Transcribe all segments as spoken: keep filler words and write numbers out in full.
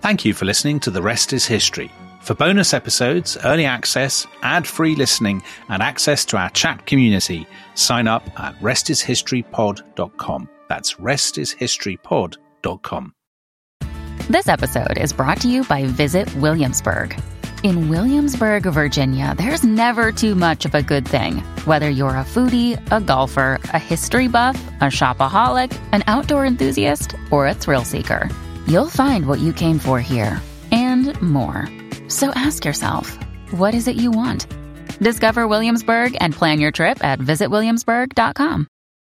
Thank you for listening to The Rest is History. For bonus episodes, early access, ad-free listening, and access to our chat community, sign up at rest is history pod dot com. That's rest is history pod dot com. This episode is brought to you by Visit Williamsburg. In Williamsburg, Virginia, there's never too much of a good thing. Whether you're a foodie, a golfer, a history buff, a shopaholic, an outdoor enthusiast, or a thrill seeker, you'll find what you came for here and more. So ask yourself, what is it you want? Discover Williamsburg and plan your trip at visit williamsburg dot com.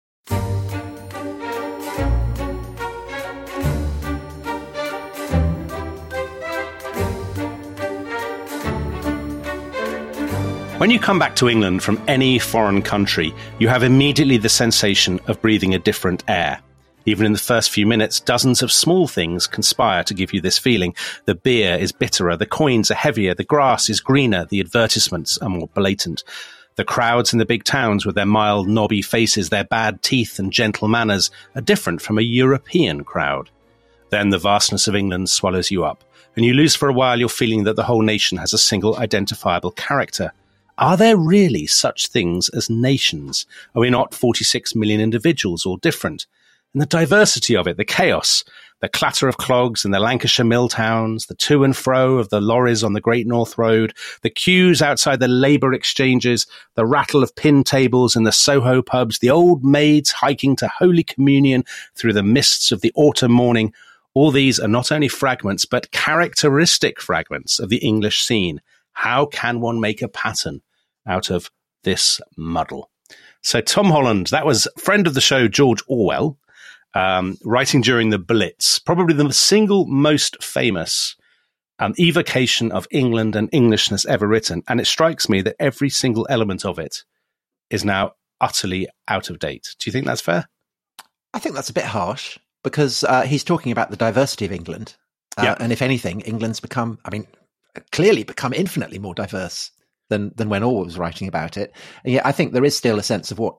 When you come back to England from any foreign country, you have immediately the sensation of breathing a different air. Even in the first few minutes, dozens of small things conspire to give you this feeling. The beer is bitterer, the coins are heavier, the grass is greener, the advertisements are more blatant. The crowds in the big towns with their mild, knobby faces, their bad teeth and gentle manners are different from a European crowd. Then the vastness of England swallows you up, and you lose for a while your feeling that the whole nation has a single identifiable character. Are there really such things as nations? Are we not forty-six million individuals, all different? And the diversity of it, the chaos, the clatter of clogs in the Lancashire mill towns, the to and fro of the lorries on the Great North Road, the queues outside the labour exchanges, the rattle of pin tables in the Soho pubs, the old maids hiking to Holy Communion through the mists of the autumn morning. All these are not only fragments, but characteristic fragments of the English scene. How can one make a pattern out of this muddle? So Tom Holland, that was friend of the show, George Orwell, Um, writing during the Blitz, probably the single most famous um, evocation of England and Englishness ever written. And it strikes me that every single element of it is now utterly out of date. Do you think that's fair? I think that's a bit harsh because uh, he's talking about the diversity of England. Uh, yeah. And if anything, England's become, I mean, clearly become infinitely more diverse than, than when Orwell was writing about it. And yet I think there is still a sense of what...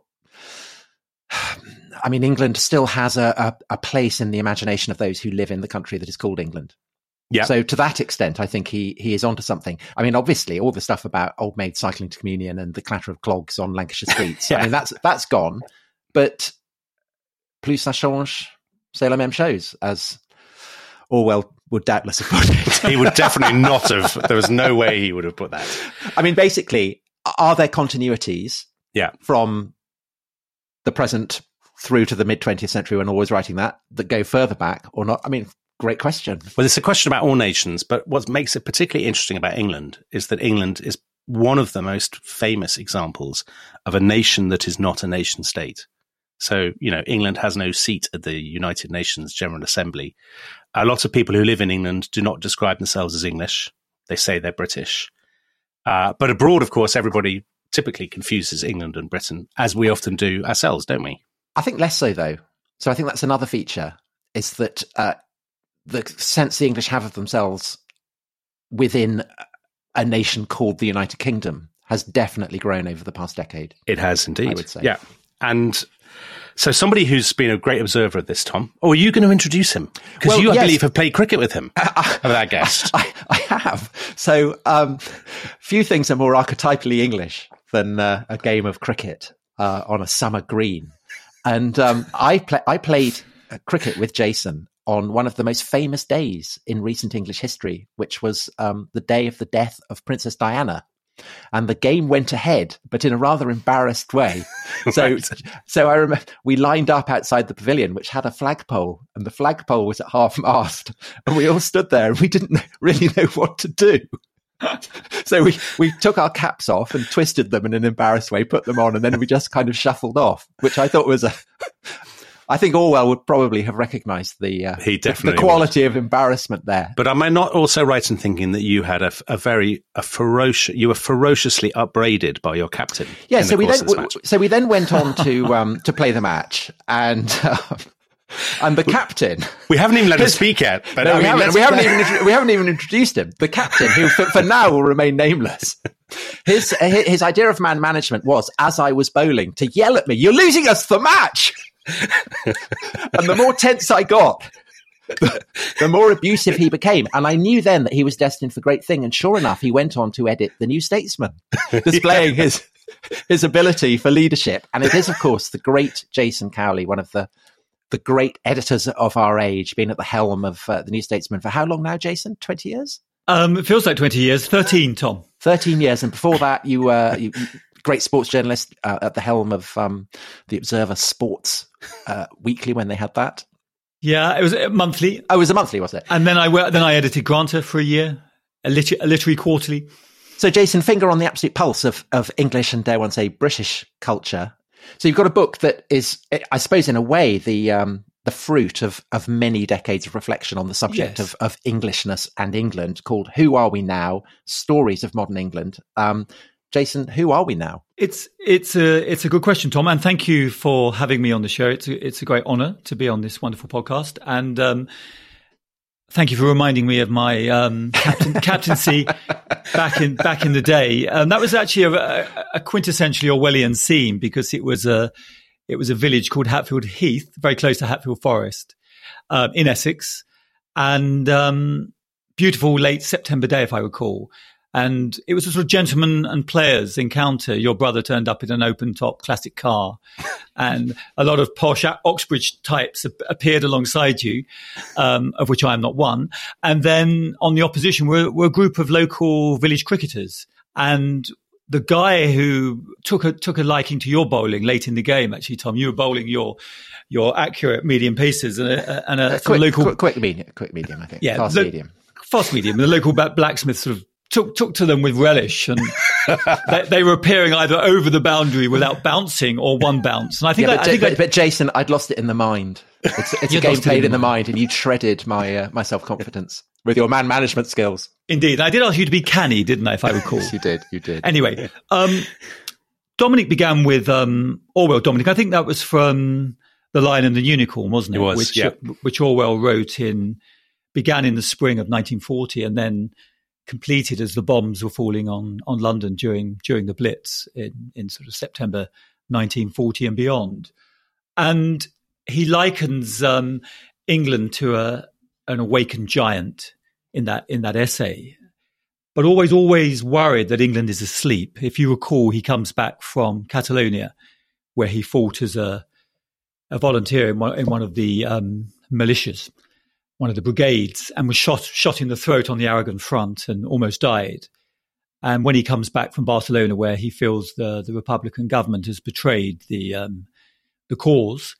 I mean, England still has a, a, a place in the imagination of those who live in the country that is called England. Yeah. So to that extent, I think he he is onto something. I mean, obviously, all the stuff about old maids cycling to communion and the clatter of clogs on Lancashire streets. yeah. I mean, that's that's gone. But plus ça change, c'est la même chose, as Orwell would doubtless have put it. He would definitely not have. There was no way he would have put that. I mean, basically, are there continuities yeah. from the present through to the mid-twentieth century when Orwell was writing that, that go further back or not? I mean, great question. Well, it's a question about all nations, but what makes it particularly interesting about England is that England is one of the most famous examples of a nation that is not a nation state. So, you know, England has no seat at the United Nations General Assembly. A lot of people who live in England do not describe themselves as English. They say they're British. Uh, but abroad, of course, everybody typically confuses England and Britain, as we often do ourselves, don't we? I think less so, though. So I think that's another feature, is that uh, the sense the English have of themselves within a nation called the United Kingdom has definitely grown over the past decade. It has indeed. I would say. Yeah. And so somebody who's been a great observer of this, Tom, or are you going to introduce him? Because well, you, I yes. believe, have played cricket with him, uh, with our guest. I, I have. So um, few things are more archetypally English than uh, a game of cricket uh, on a summer green. And um, I, play, I played cricket with Jason on one of the most famous days in recent English history, which was um, the day of the death of Princess Diana. And the game went ahead, but in a rather embarrassed way. So, right. so I remember we lined up outside the pavilion, which had a flagpole, and the flagpole was at half mast, and we all stood there, and we didn't really know what to do. So we, we took our caps off and twisted them in an embarrassed way, put them on, and then we just kind of shuffled off, which I thought was a... I think Orwell would probably have recognised the, uh, he definitely the quality would. of embarrassment there. But am I not also right in thinking that you had a, a very a ferocious, you were ferociously upbraided by your captain? Yeah, so the we then w- so we then went on to um, to play the match, and um, and the captain. We haven't even let him speak yet. But no, I we, mean, haven't, we haven't even we haven't even introduced him. The captain, who for, for now will remain nameless. His his idea of man management was, as I was bowling, to yell at me, "You're losing us the match!" And the more tense I got, the, the more abusive he became. And I knew then that he was destined for great thing. And sure enough, he went on to edit The New Statesman, displaying yeah. his his ability for leadership. And it is, of course, the great Jason Cowley, one of the the great editors of our age, been at the helm of uh, The New Statesman for how long now, Jason? twenty years? Um, it feels like twenty years. thirteen, Tom. thirteen years. And before that, you were... Uh, you, great sports journalist uh, at the helm of um, the Observer Sports uh, Weekly when they had that. Yeah, it was a monthly. Oh, it was a monthly, was it? And then I then I edited Granta for a year, a, liter- a literary quarterly. So, Jason, finger on the absolute pulse of, of English and, dare one say, British culture. So you've got a book that is, I suppose, in a way, the um, the fruit of, of many decades of reflection on the subject yes. of, of Englishness and England, called Who Are We Now? Stories of Modern England. Um Jason, who are we now? It's it's a it's a good question, Tom, and thank you for having me on the show. It's a, it's a great honour to be on this wonderful podcast, and um, thank you for reminding me of my um, captain, captaincy back in back in the day. Um, that was actually a, a quintessentially Orwellian scene because it was a it was a village called Hatfield Heath, very close to Hatfield Forest, um, in Essex, and um, beautiful late September day, if I recall. And it was a sort of gentleman and players encounter. Your brother turned up in an open-top classic car, and a lot of posh Oxbridge types appeared alongside you, um, of which I am not one. And then on the opposition were, were a group of local village cricketers. And the guy who took a took a liking to your bowling late in the game, actually, Tom, you were bowling your your accurate medium pieces and a, and a, a quick, local quick, quick medium, quick medium, I think. Yeah, fast lo- medium, fast medium. The local blacksmith sort of. Took, took to them with relish, and they, they were appearing either over the boundary without bouncing or one bounce. And I think, yeah, I, but, I think but, I, but Jason, I'd lost it in the mind. It's, it's a game played in the mind, and you shredded my uh, my self confidence with your man management skills. Indeed, I did ask you to be canny, didn't I? If I recall, yes, you did. You did. Anyway, um, Dominic began with um, Orwell. Dominic, I think that was from The Lion and the Unicorn, wasn't it? It was, which, yeah. which Orwell wrote in began in the spring of nineteen forty, and then completed as the bombs were falling on, on London during during the Blitz in, in sort of September nineteen forty and beyond. And he likens um, England to a an awakened giant in that in that essay, but always always worried that England is asleep. If you recall, he comes back from Catalonia, where he fought as a a volunteer in one, in one of the um, militias. One of the brigades, and was shot shot in the throat on the Aragon front and almost died. And when he comes back from Barcelona, where he feels the, the Republican government has betrayed the um, the cause,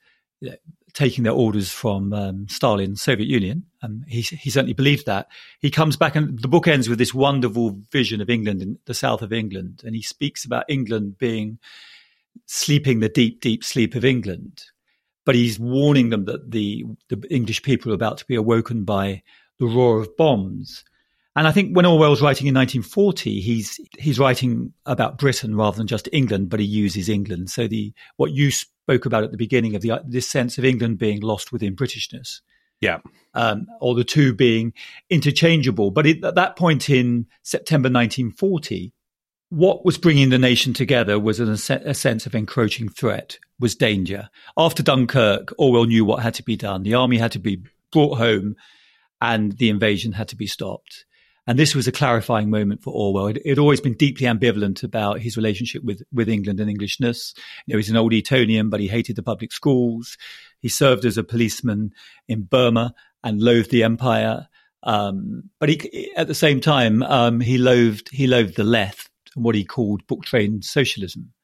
taking their orders from um, Stalin's Soviet Union, um, he, he certainly believed that. He comes back, and the book ends with this wonderful vision of England in the south of England, and he speaks about England being sleeping the deep, deep sleep of England. But he's warning them that the, the English people are about to be awoken by the roar of bombs. And I think when Orwell's writing in nineteen forty, he's he's writing about Britain rather than just England, but he uses England. So the what you spoke about at the beginning of the this sense of England being lost within Britishness, yeah, um, or the two being interchangeable. But it, at that point in September nineteen forty, what was bringing the nation together was an, a sense of encroaching threat, was danger. After Dunkirk, Orwell knew what had to be done. The army had to be brought home and the invasion had to be stopped. And this was a clarifying moment for Orwell. It had always been deeply ambivalent about his relationship with, with England and Englishness. You know, he's an old Etonian, but he hated the public schools. He served as a policeman in Burma and loathed the empire. Um, but he, at the same time, um, he loathed, he loathed the left, and what he called book-trained socialism.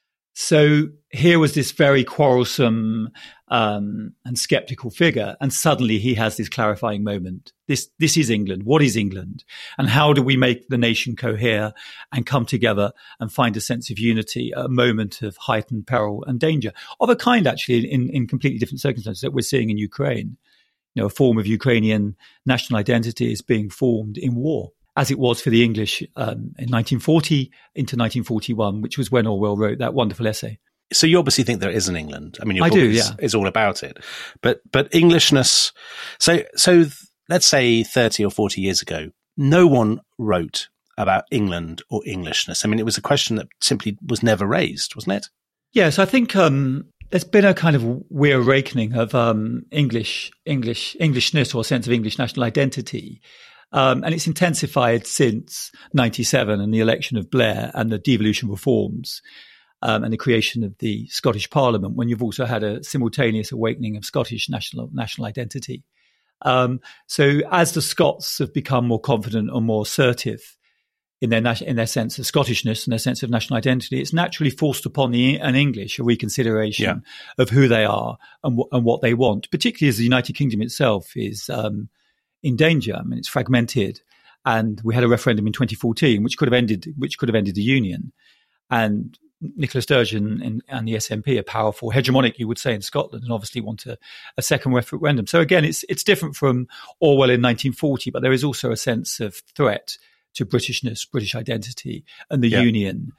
So here was this very quarrelsome um, and skeptical figure, and suddenly he has this clarifying moment. This this is England. What is England? And how do we make the nation cohere and come together and find a sense of unity at a moment of heightened peril and danger, of a kind actually in, in completely different circumstances that we're seeing in Ukraine. You know, a form of Ukrainian national identity is being formed in war, as it was for the English um, in nineteen forty into nineteen forty-one, which was when Orwell wrote that wonderful essay. So you obviously think there is an England. I mean, your I book do, is, yeah. is all about it. But but Englishness. So so let's say thirty or forty years ago, no one wrote about England or Englishness. I mean, it was a question that simply was never raised, wasn't it? Yes, I think um, there's been a kind of reawakening of um, English, English, Englishness, or a sense of English national identity. Um, and it's intensified since ninety-seven and the election of Blair and the devolution reforms um, and the creation of the Scottish Parliament, when you've also had a simultaneous awakening of Scottish national national identity. Um, so as the Scots have become more confident and more assertive in their in their sense of Scottishness and their sense of national identity, it's naturally forced upon the an English a reconsideration yeah. of who they are and, w- and what they want, particularly as the United Kingdom itself is um, in danger. I mean, it's fragmented, and we had a referendum in twenty fourteen, which could have ended, which could have ended the union. And Nicola Sturgeon and, and the S N P are powerful, hegemonic, you would say, in Scotland, and obviously want a, a second referendum. So again, it's it's different from Orwell in nineteen forty, but there is also a sense of threat to Britishness, British identity, and the yeah. union.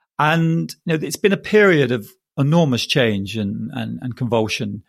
And you know, it's been a period of enormous change and and, and convulsion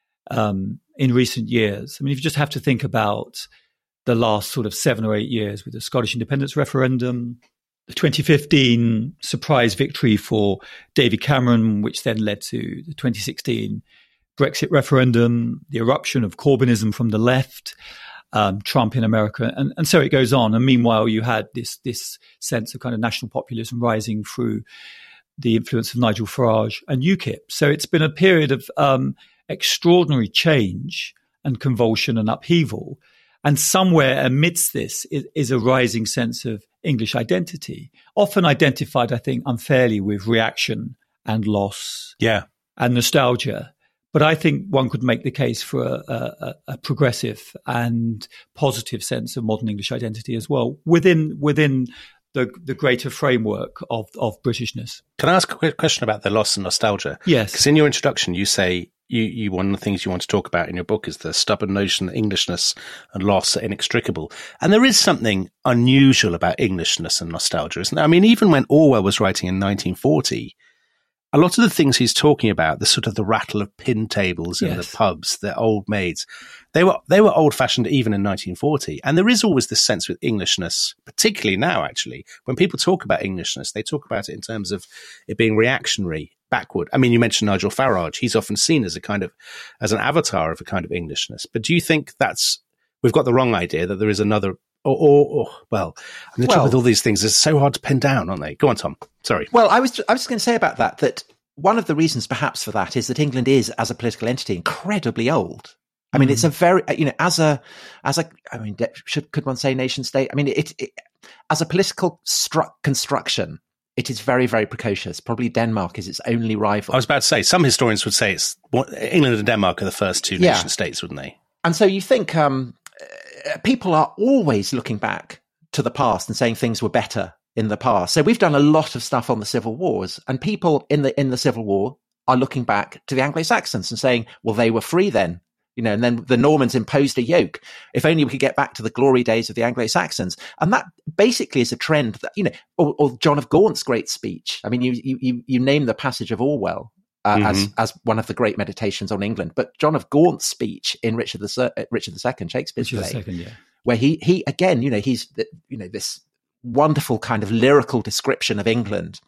um, in recent years. I mean, if you just have to think about the last sort of seven or eight years with the Scottish independence referendum, the twenty fifteen surprise victory for David Cameron, which then led to the twenty sixteen Brexit referendum, the eruption of Corbynism from the left, um, Trump in America, and, and so it goes on. And meanwhile, you had this this sense of kind of national populism rising through the influence of Nigel Farage and UKIP. So it's been a period of um, extraordinary change and convulsion and upheaval. And somewhere amidst this is, is a rising sense of English identity, often identified, I think, unfairly with reaction and loss yeah. and nostalgia. But I think one could make the case for a, a, a progressive and positive sense of modern English identity as well, within within the the greater framework of, of Britishness. Can I ask a quick question about the loss and nostalgia? Yes. Because in your introduction, you say you, you one of the things you want to talk about in your book is the stubborn notion that Englishness and loss are inextricable. And there is something unusual about Englishness and nostalgia, isn't there? I mean, even when Orwell was writing in nineteen forty, a lot of the things he's talking about, the sort of the rattle of pin tables in yes. the pubs, the old maids, they were they were old-fashioned even in nineteen forty. And there is always this sense with Englishness, particularly now, actually, when people talk about Englishness, they talk about it in terms of it being reactionary, backward. I mean, you mentioned Nigel Farage. He's often seen as a kind of, as an avatar of a kind of Englishness. But do you think that's, we've got the wrong idea that there is another, or, or, or well, and the well, trouble with all these things is so hard to pin down, aren't they? Go on, Tom. Sorry. Well, I was, I was going to say about that, that one of the reasons perhaps for that is that England is, as a political entity, incredibly old. I mean, mm. it's a very, you know, as a, as a, I mean, should, could one say nation state? I mean, it, it as a political stru- construction, it is very, very precocious. Probably Denmark is its only rival. I was about to say, some historians would say it's England and Denmark are the first two yeah. nation states, wouldn't they? And so you think um, people are always looking back to the past and saying things were better in the past. So we've done a lot of stuff on the Civil Wars, and people in the in the Civil War are looking back to the Anglo-Saxons and saying, well, they were free then. You know, and then the Normans imposed a yoke. If only we could get back to the glory days of the Anglo-Saxons. And that basically is a trend that, you know, or, or John of Gaunt's great speech. I mean, you you you name the passage of Orwell uh, mm-hmm. as as one of the great meditations on England, but John of Gaunt's speech in Richard the Richard the Second, Shakespeare's Richard play, the Second, yeah. where he he again, you know, he's the, you know this wonderful kind of lyrical description of England,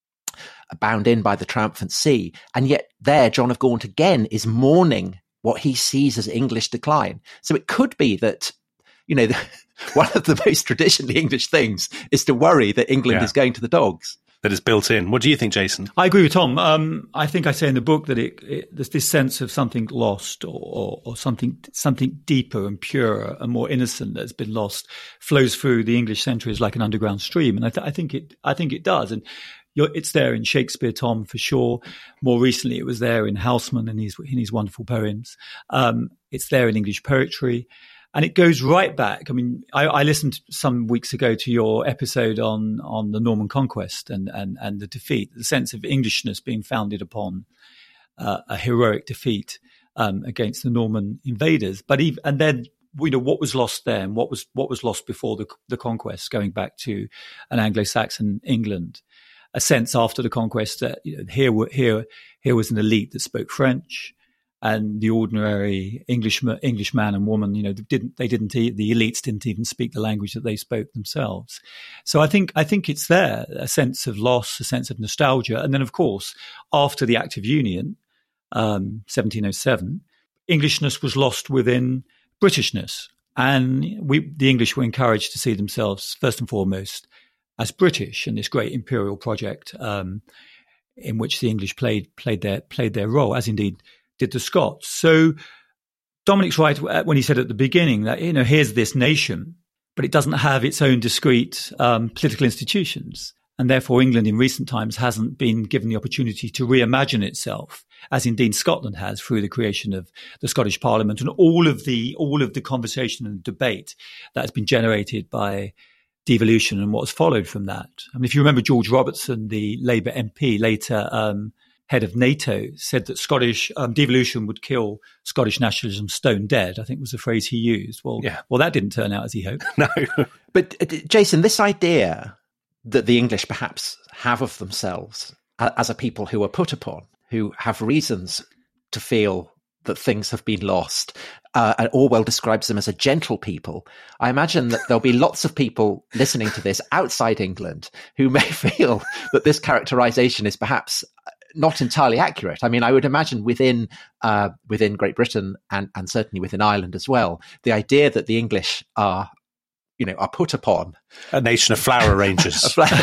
bound in by the triumphant sea, and yet there John of Gaunt again is mourning what he sees as English decline. So it could be that, you know, the, one of the most traditionally English things is to worry that England yeah. is going to the dogs. That is built in. What do you think, Jason? I agree with Tom. Um, I think I say in the book that it, it, there's this sense of something lost, or, or, or something something deeper and purer and more innocent that's been lost, flows through the English centuries like an underground stream, and I, th- I think it. I think it does, and you're, it's there in Shakespeare, Tom, for sure. More recently, it was there in Houseman and his in his wonderful poems. Um, it's there in English poetry. And it goes right back. I mean, I, I listened some weeks ago to your episode on, on the Norman conquest and, and, and the defeat, the sense of Englishness being founded upon uh, a heroic defeat um, against the Norman invaders. But even, and then, you know, what was lost then? What was what was lost before the the conquest? Going back to an Anglo-Saxon England, a sense after the conquest that, you know, here here here was an elite that spoke French. And the ordinary English English man and woman, you know, didn't they didn't the elites didn't even speak the language that they spoke themselves. So I think I think it's there, a sense of loss, a sense of nostalgia, and then of course after the Act of Union, um, seventeen oh seven, Englishness was lost within Britishness. And we, the English were encouraged to see themselves, first and foremost, as British, and this great imperial project um, in which the English played played their played their role, as indeed did the Scots. So Dominic's right when he said at the beginning that, you know, here's this nation, but it doesn't have its own discrete um, political institutions. And therefore, England in recent times hasn't been given the opportunity to reimagine itself, as indeed Scotland has through the creation of the Scottish Parliament and all of the all of the conversation and debate that has been generated by devolution and what's followed from that. I mean, if you remember, George Robertson, the Labour M P, later um, head of NATO, said that Scottish um, devolution would kill Scottish nationalism stone dead. I think was the phrase he used. Well, yeah. well, that didn't turn out as he hoped. No, but uh, Jason, this idea that the English perhaps have of themselves as a people who are put upon, who have reasons to feel that things have been lost. Uh, and Orwell describes them as a gentle people. I imagine that there'll be lots of people listening to this outside England who may feel that this characterization is perhaps not entirely accurate. I mean, I would imagine within uh, within Great Britain and, and certainly within Ireland as well, the idea that the English are you know, are put upon a nation of flower arrangers,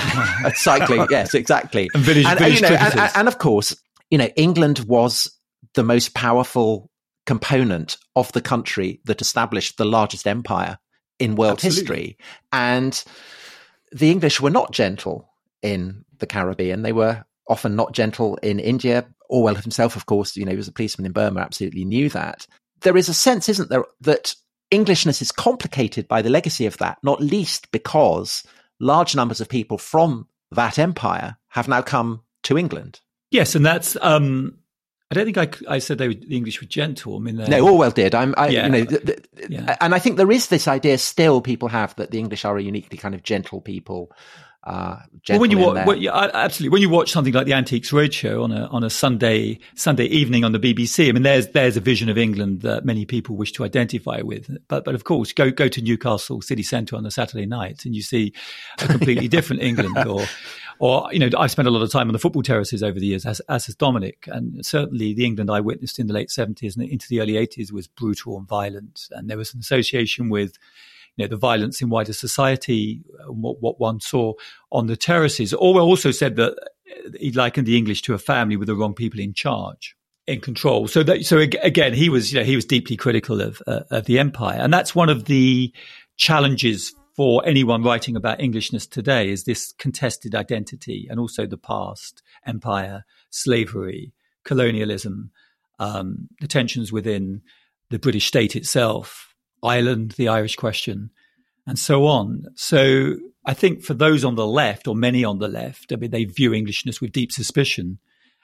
cycling. Yes, exactly. And village, and, village you know, and, cricketers. and of course, you know, England was the most powerful component of the country that established the largest empire in world Absolutely. history. And the English were not gentle in the Caribbean. They were often not gentle in India. Orwell himself, of course, you know, he was a policeman in Burma, absolutely knew that. There is a sense, isn't there, that Englishness is complicated by the legacy of that, not least because large numbers of people from that empire have now come to England. Yes, and that's. Um, I don't think I, I said they were, the English were gentle. I mean, no, Orwell did. I'm, I, yeah, you know, th- th- yeah. and I think there is this idea still people have that the English are a uniquely kind of gentle people. Uh, well, when you watch, well, yeah, absolutely, when you watch something like the Antiques Roadshow on a on a Sunday Sunday evening on the B B C, I mean, there's there's a vision of England that many people wish to identify with. But but of course, go go to Newcastle city centre on a Saturday night, and you see a completely different England. Or or you know, I've spent a lot of time on the football terraces over the years, as as has Dominic, and certainly the England I witnessed in the late seventies and into the early eighties was brutal and violent, and there was an association with, you know, the violence in wider society, what, what one saw on the terraces. Orwell also said that he likened the English to a family with the wrong people in charge, in control. So that, so again, he was, you know, he was deeply critical of, uh, of the empire. And that's one of the challenges for anyone writing about Englishness today, is this contested identity and also the past, empire, slavery, colonialism, um, the tensions within the British state itself, Ireland, the Irish question, and so on. So I think for those on the left, or many on the left, I mean, they view Englishness with deep suspicion.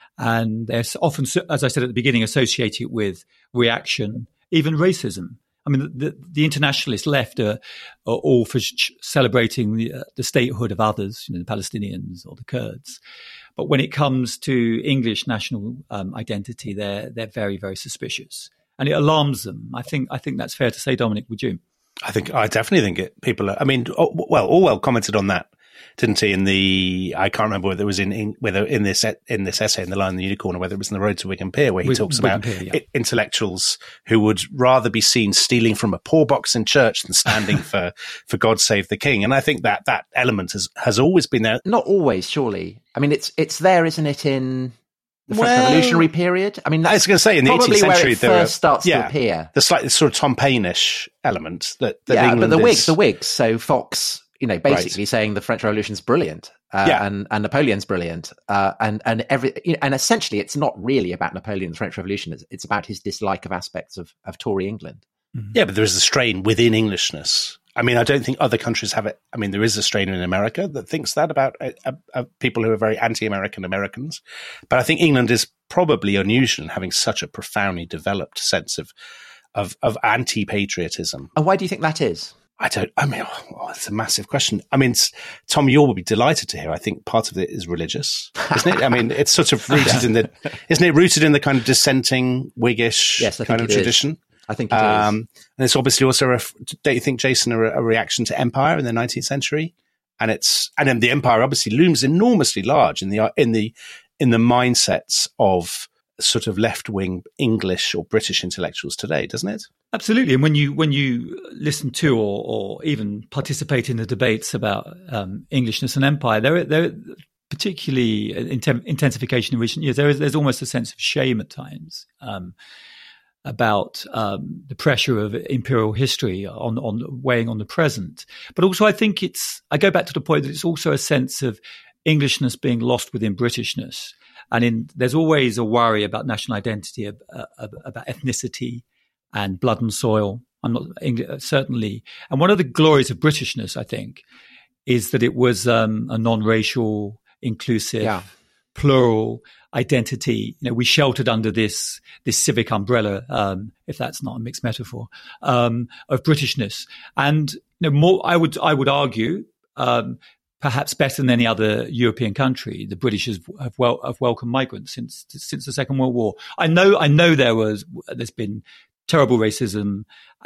And they're often, as I said at the beginning, associate it with reaction, even racism. I mean, the, the internationalist left are, are all for ch- celebrating the, uh, the statehood of others, you know, the Palestinians or the Kurds. But when it comes to English national um, identity, they're they're very, very suspicious. And it alarms them. I think I think that's fair to say, Dominic, would you? I think I definitely think it. People are. I mean, oh, well, Orwell commented on that, didn't he? In the I can't remember whether it was in, in whether in this in this essay in The Lion and the Unicorn, or whether it was in The Road to Wigan Pier, where he Wig, talks Wigan about Pier, yeah. intellectuals who would rather be seen stealing from a poor box in church than standing for for God Save the King. And I think that that element has has always been there. Not always, surely. I mean, it's it's there, isn't it? In the French Well, Revolutionary period. I mean, that's I was going to say in the probably eighteenth century where it there first are, starts yeah, to appear. the slightly sort of Tom Paine-ish element that, that yeah, England but the is, Whigs, the Whigs. So Fox, you know, basically Right. saying the French Revolution's brilliant, uh, Yeah. and and Napoleon's brilliant, uh, and and every you know, and essentially, it's not really about Napoleon and the French Revolution. It's, it's about his dislike of aspects of of Tory England. Yeah, but there is a strain within Englishness. I mean, I don't think other countries have it. I mean, there is a strain in America that thinks that about uh, uh, people who are very anti-American Americans. But I think England is probably unusual in having such a profoundly developed sense of of, of anti-patriotism. And why do you think that is? I don't, I mean, oh, it's a massive question. I mean, it's, Tom, you'll be delighted to hear. I think part of it is religious, isn't it? I mean, it's sort of rooted in the, isn't it rooted in the kind of dissenting Whiggish Yes, I kind think of it is. tradition? I think it is. Um, and it's obviously also, a, don't you think, Jason, a, a reaction to empire in the nineteenth century? And it's, and then the empire obviously looms enormously large in the, in the, in the mindsets of sort of left-wing English or British intellectuals today, doesn't it? Absolutely. And when you when you listen to or, or even participate in the debates about um, Englishness and empire, there, there particularly in intensification in recent years, there is there's almost a sense of shame at times um, about um, the pressure of imperial history on, on weighing on the present. But also, I think it's I go back to the point that it's also a sense of Englishness being lost within Britishness. And in, there's always a worry about national identity, uh, about ethnicity and blood and soil. I'm not certainly. And one of the glories of Britishness, I think, is that it was um, a non-racial, inclusive, yeah. plural identity. You know, we sheltered under this this civic umbrella, um, if that's not a mixed metaphor, um, of Britishness. And you know, more, I would I would argue. Um, Perhaps better than any other European country, the British have, have, wel- have welcomed migrants since since the Second World War. I know, I know there was there's been terrible racism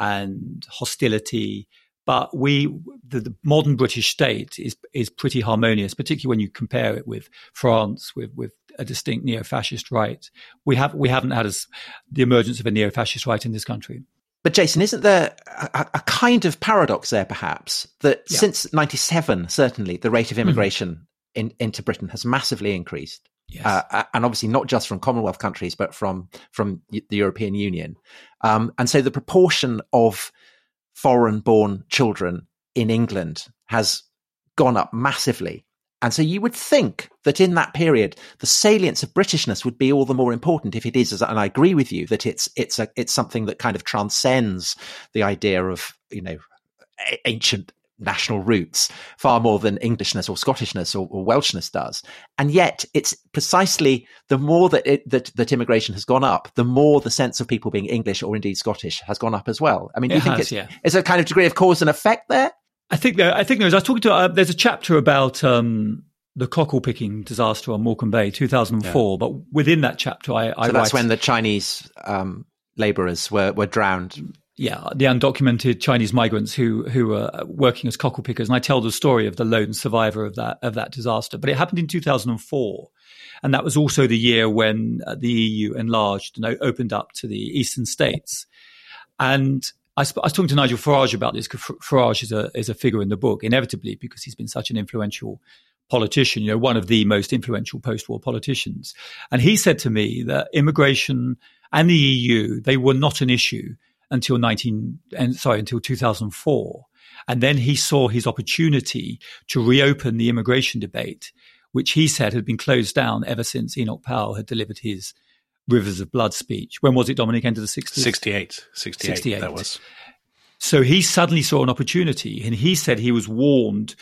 and hostility, but we the, the modern British state is is pretty harmonious, particularly when you compare it with France, with with a distinct neo-fascist right. We have we haven't had as the emergence of a neo-fascist right in this country. But Jason, isn't there a, a kind of paradox there, perhaps, that yeah. since ninety-seven, certainly, the rate of immigration mm-hmm. in, into Britain has massively increased. Yes. Uh, and obviously not just from Commonwealth countries, but from, from the European Union. Um, and so the proportion of foreign-born children in England has gone up massively. And so you would think that in that period, the salience of Britishness would be all the more important if it is, and I agree with you, that it's it's a, it's something that kind of transcends the idea of, you know, ancient national roots far more than Englishness or Scottishness or, or Welshness does. And yet it's precisely the more that, it, that that immigration has gone up, the more the sense of people being English or indeed Scottish has gone up as well. I mean, do you it think has, it's, yeah. it's a kind of degree of cause and effect there? I think there. I think there is. I was talking to. Uh, there's a chapter about um, the cockle picking disaster on Morecambe Bay, two thousand four. Yeah. But within that chapter, I, I so that's write, when the Chinese um, labourers were were drowned. Yeah, the undocumented Chinese migrants who who were working as cockle pickers, and I tell the story of the lone survivor of that of that disaster. But it happened in two thousand four, and that was also the year when uh, the E U enlarged and opened up to the eastern states, and. I, sp- I was talking to Nigel Farage about this, because Farage is a is a figure in the book, inevitably, because he's been such an influential politician, you know, one of the most influential post-war politicians. And he said to me that immigration and the E U, they were not an issue until nineteen and sorry until two thousand four, and then he saw his opportunity to reopen the immigration debate, which he said had been closed down ever since Enoch Powell had delivered his Rivers of Blood speech. When was it, Dominic? Into the sixties? sixty-eight. sixty-eight, sixty-eight. That was. So he suddenly saw an opportunity, and he said he was warned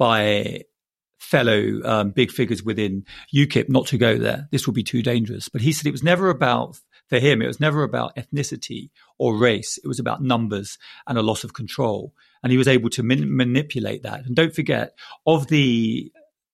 by fellow um, big figures within UKIP not to go there. This would be too dangerous. But he said it was never about, for him, it was never about ethnicity or race. It was about numbers and a loss of control. And he was able to man- manipulate that. And don't forget, of the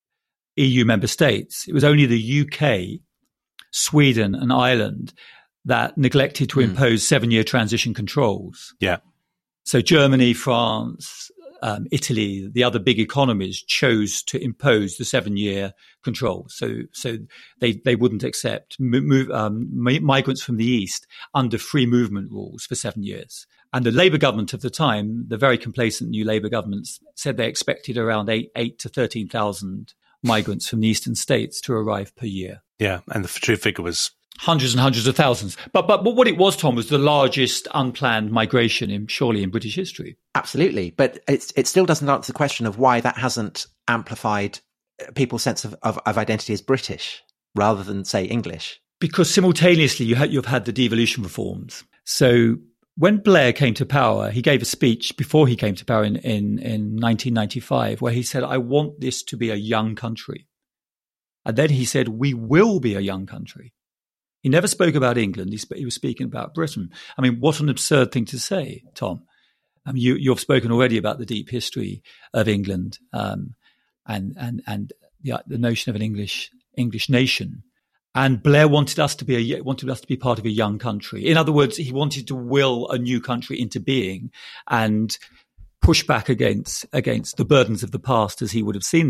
E U member states, it was only the U K, Sweden and Ireland that neglected to mm. impose seven-year transition controls. Yeah. So Germany, France, um, Italy, the other big economies chose to impose the seven-year controls. So, so they they wouldn't accept move, um, migrants from the east under free movement rules for seven years. And the Labour government of the time, the very complacent new Labour governments, said they expected around eight eight to thirteen thousand migrants from the eastern states to arrive per year. Yeah, and the true figure was hundreds and hundreds of thousands. But but, but what it was, Tom, was the largest unplanned migration in surely in British history. Absolutely, but it's, it still doesn't answer the question of why that hasn't amplified people's sense of, of, of identity as British rather than, say, English. Because simultaneously you ha- you've had the devolution reforms. So when Blair came to power, he gave a speech before he came to power in, in, in nineteen ninety-five where he said, I want this to be a young country. And then he said, we will be a young country. He never spoke about England. He, sp- he was speaking about Britain. I mean, what an absurd thing to say, Tom. I mean, you, you've spoken already about the deep history of England um, and and and the, the notion of an English English nation. And Blair wanted us to be a, wanted us to be part of a young country. In other words, he wanted to will a new country into being and push back against against the burdens of the past as he would have seen them.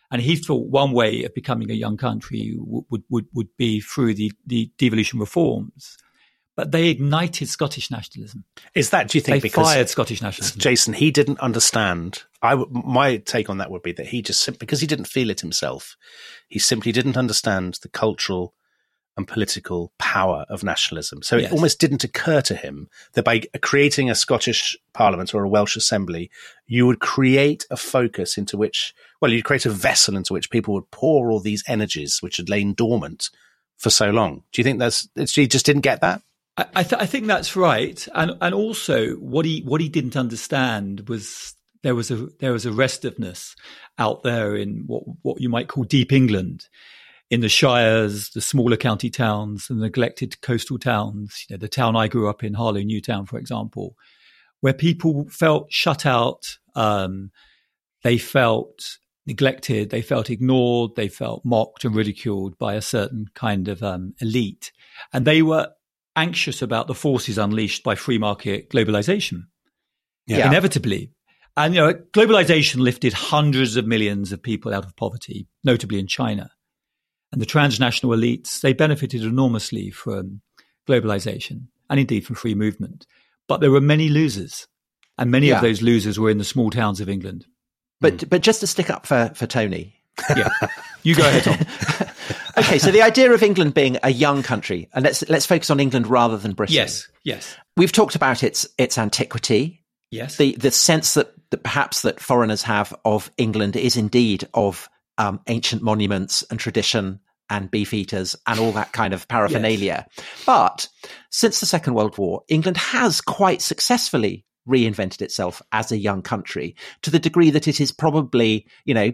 And he thought one way of becoming a young country would would would be through the, the devolution reforms. But they ignited Scottish nationalism. Is that, do you think, they because fired Scottish nationalism? Jason, he didn't understand. I w- my take on that would be that he just simply, because he didn't feel it himself, he simply didn't understand the cultural and political power of nationalism. So Yes. it almost didn't occur to him that by creating a Scottish Parliament or a Welsh Assembly, you would create a focus into which, well, you'd create a vessel into which people would pour all these energies which had lain dormant for so long. Do you think that's, it's, he just didn't get that? I, I, th- I think that's right, and and also what he what he didn't understand was there was a there was a restiveness out there in what what you might call deep England, in the shires, the smaller county towns, the neglected coastal towns. You know, the town I grew up in, Harlow Newtown, for example, where people felt shut out, um, they felt neglected, they felt ignored, they felt mocked and ridiculed by a certain kind of um, elite, and they were anxious about the forces unleashed by free market globalization, Yeah. inevitably. And, you know, globalization lifted hundreds of millions of people out of poverty, notably in China. And the transnational elites, they benefited enormously from globalization and indeed from free movement. But there were many losers, and many Yeah. of those losers were in the small towns of England. But Mm. but just to stick up for, for Tony. Yeah. You go ahead, Tom. Okay, so the idea of England being a young country, and let's let's focus on England rather than Britain. Yes, yes, We've talked about its its antiquity, yes. the the sense that, that perhaps that foreigners have of England is indeed of um, ancient monuments and tradition and beefeaters and all that kind of paraphernalia. But since the Second World War, England has quite successfully reinvented itself as a young country, to the degree that it is probably, you know,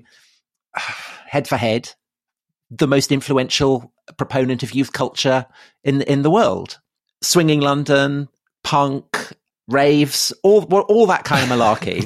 head for head, the most influential proponent of youth culture in in the world. Swinging London, punk, raves, all all that kind of malarkey.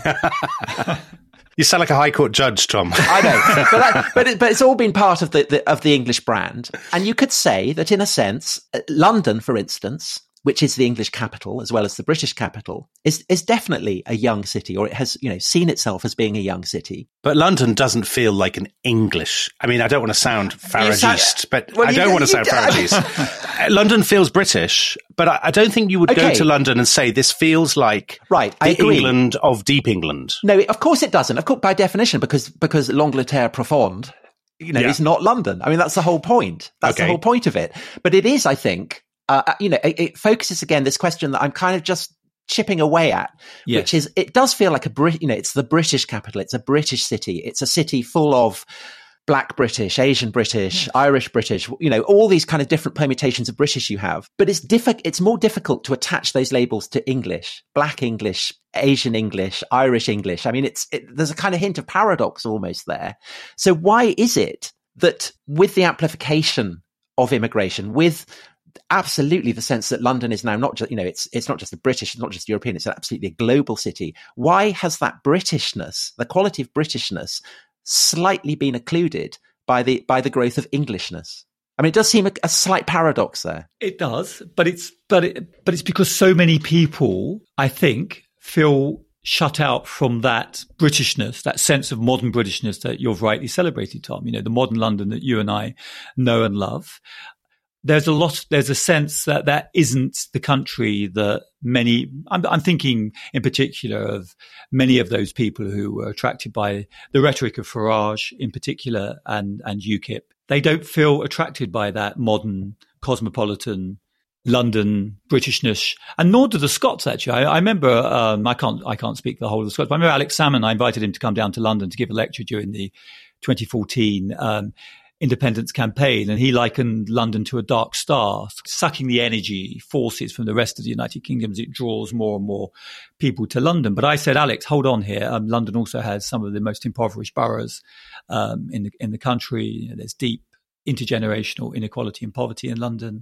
You sound like a High Court judge, Tom. I know, but that, but, it, but it's all been part of the, the of the English brand, and you could say that in a sense, uh, London, for instance, which is the English capital as well as the British capital, is is definitely a young city, or it has, you know, seen itself as being a young city. But London doesn't feel like an English. I mean, I don't want to sound Farageist, sound- but well, I you- don't want to you- sound Farageist. London feels British, but I, I don't think you would go Okay. to London and say this feels like Right, the I agree. England of deep England. No, of course it doesn't. Of course, by definition, because because l'Angleterre profonde, you know, Yeah. is not London. I mean, that's the whole point. That's Okay. the whole point of it. But it is, I think, uh, you know, it, it focuses again this question that I'm kind of just chipping away at, Yes. which is it does feel like a Brit. You know, it's the British capital. It's a British city. It's a city full of Black British, Asian British, Irish British, you know, all these kind of different permutations of British you have. But it's difficult, it's more difficult to attach those labels to English, Black English, Asian English, Irish English. I mean, it's, it, there's a kind of hint of paradox almost there. So why is it that with the amplification of immigration, with absolutely the sense that London is now not just, you know, it's, it's not just a British, it's not just European, it's absolutely a global city. Why has that Britishness, the quality of Britishness, slightly been occluded by the by the growth of Englishness? I mean, it does seem a, a slight paradox there. It does, but it's but it, but it's because so many people, I think, feel shut out from that Britishness, that sense of modern Britishness that you've rightly celebrated, Tom. You know, the modern London that you and I know and love. There's a lot, there's a sense that that isn't the country that many, I'm, I'm thinking in particular of many of those people who were attracted by the rhetoric of Farage in particular and, and UKIP. They don't feel attracted by that modern, cosmopolitan London Britishness, and nor do the Scots, actually. I, I remember, um, I can't, I can't speak for the whole of the Scots, but I remember Alex Salmon, I invited him to come down to London to give a lecture during the twenty fourteen, um, independence campaign, and he likened London to a dark star, sucking the energy forces from the rest of the United Kingdom as it draws more and more people to London. But I said, Alex, hold on here. Um, London also has some of the most impoverished boroughs um, in the in the country. You know, there's deep intergenerational inequality and poverty in London.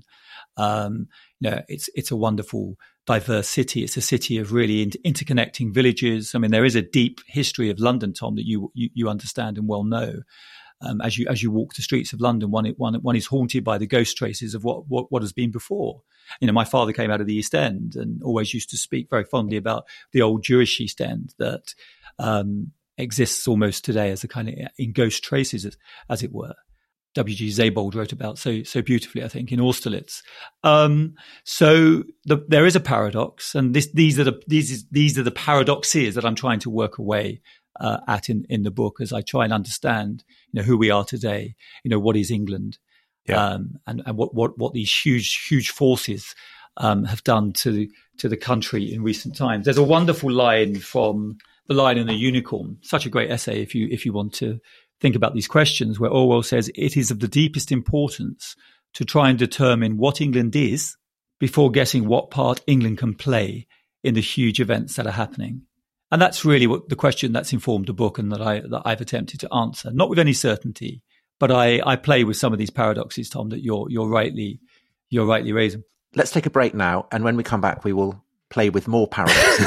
Um, you know, it's it's a wonderful, diverse city. It's a city of really inter- interconnecting villages. I mean, there is a deep history of London, Tom, that you you, you understand and well know. Um, as you as you walk the streets of London, one, one one is haunted by the ghost traces of what, what what has been before. You know, my father came out of the East End and always used to speak very fondly about the old Jewish East End that um, exists almost today as a kind of in ghost traces, as, as it were. W G Seybold wrote about so so beautifully, I think, in Austerlitz. Um, so the, there is a paradox, and this, these are the these these are the paradoxes that I'm trying to work away uh, at in, in the book as I try and understand, you know, who we are today. You know, what is England, yeah. um, and and what what what these huge huge forces um, have done to to the country in recent times. There's a wonderful line from The Lion and the Unicorn, such a great essay if you if you want to think about these questions, where Orwell says it is of the deepest importance to try and determine what England is before guessing what part England can play in the huge events that are happening. And that's really what the question that's informed the book and that I that I've attempted to answer, not with any certainty, but I, I play with some of these paradoxes, Tom, that you're you're rightly you're rightly raising. Let's take a break now, and when we come back, we will play with more paradoxes.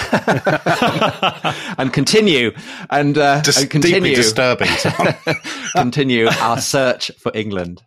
and continue and, uh, Just and continue deeply disturbing, Tom. continue our search for England.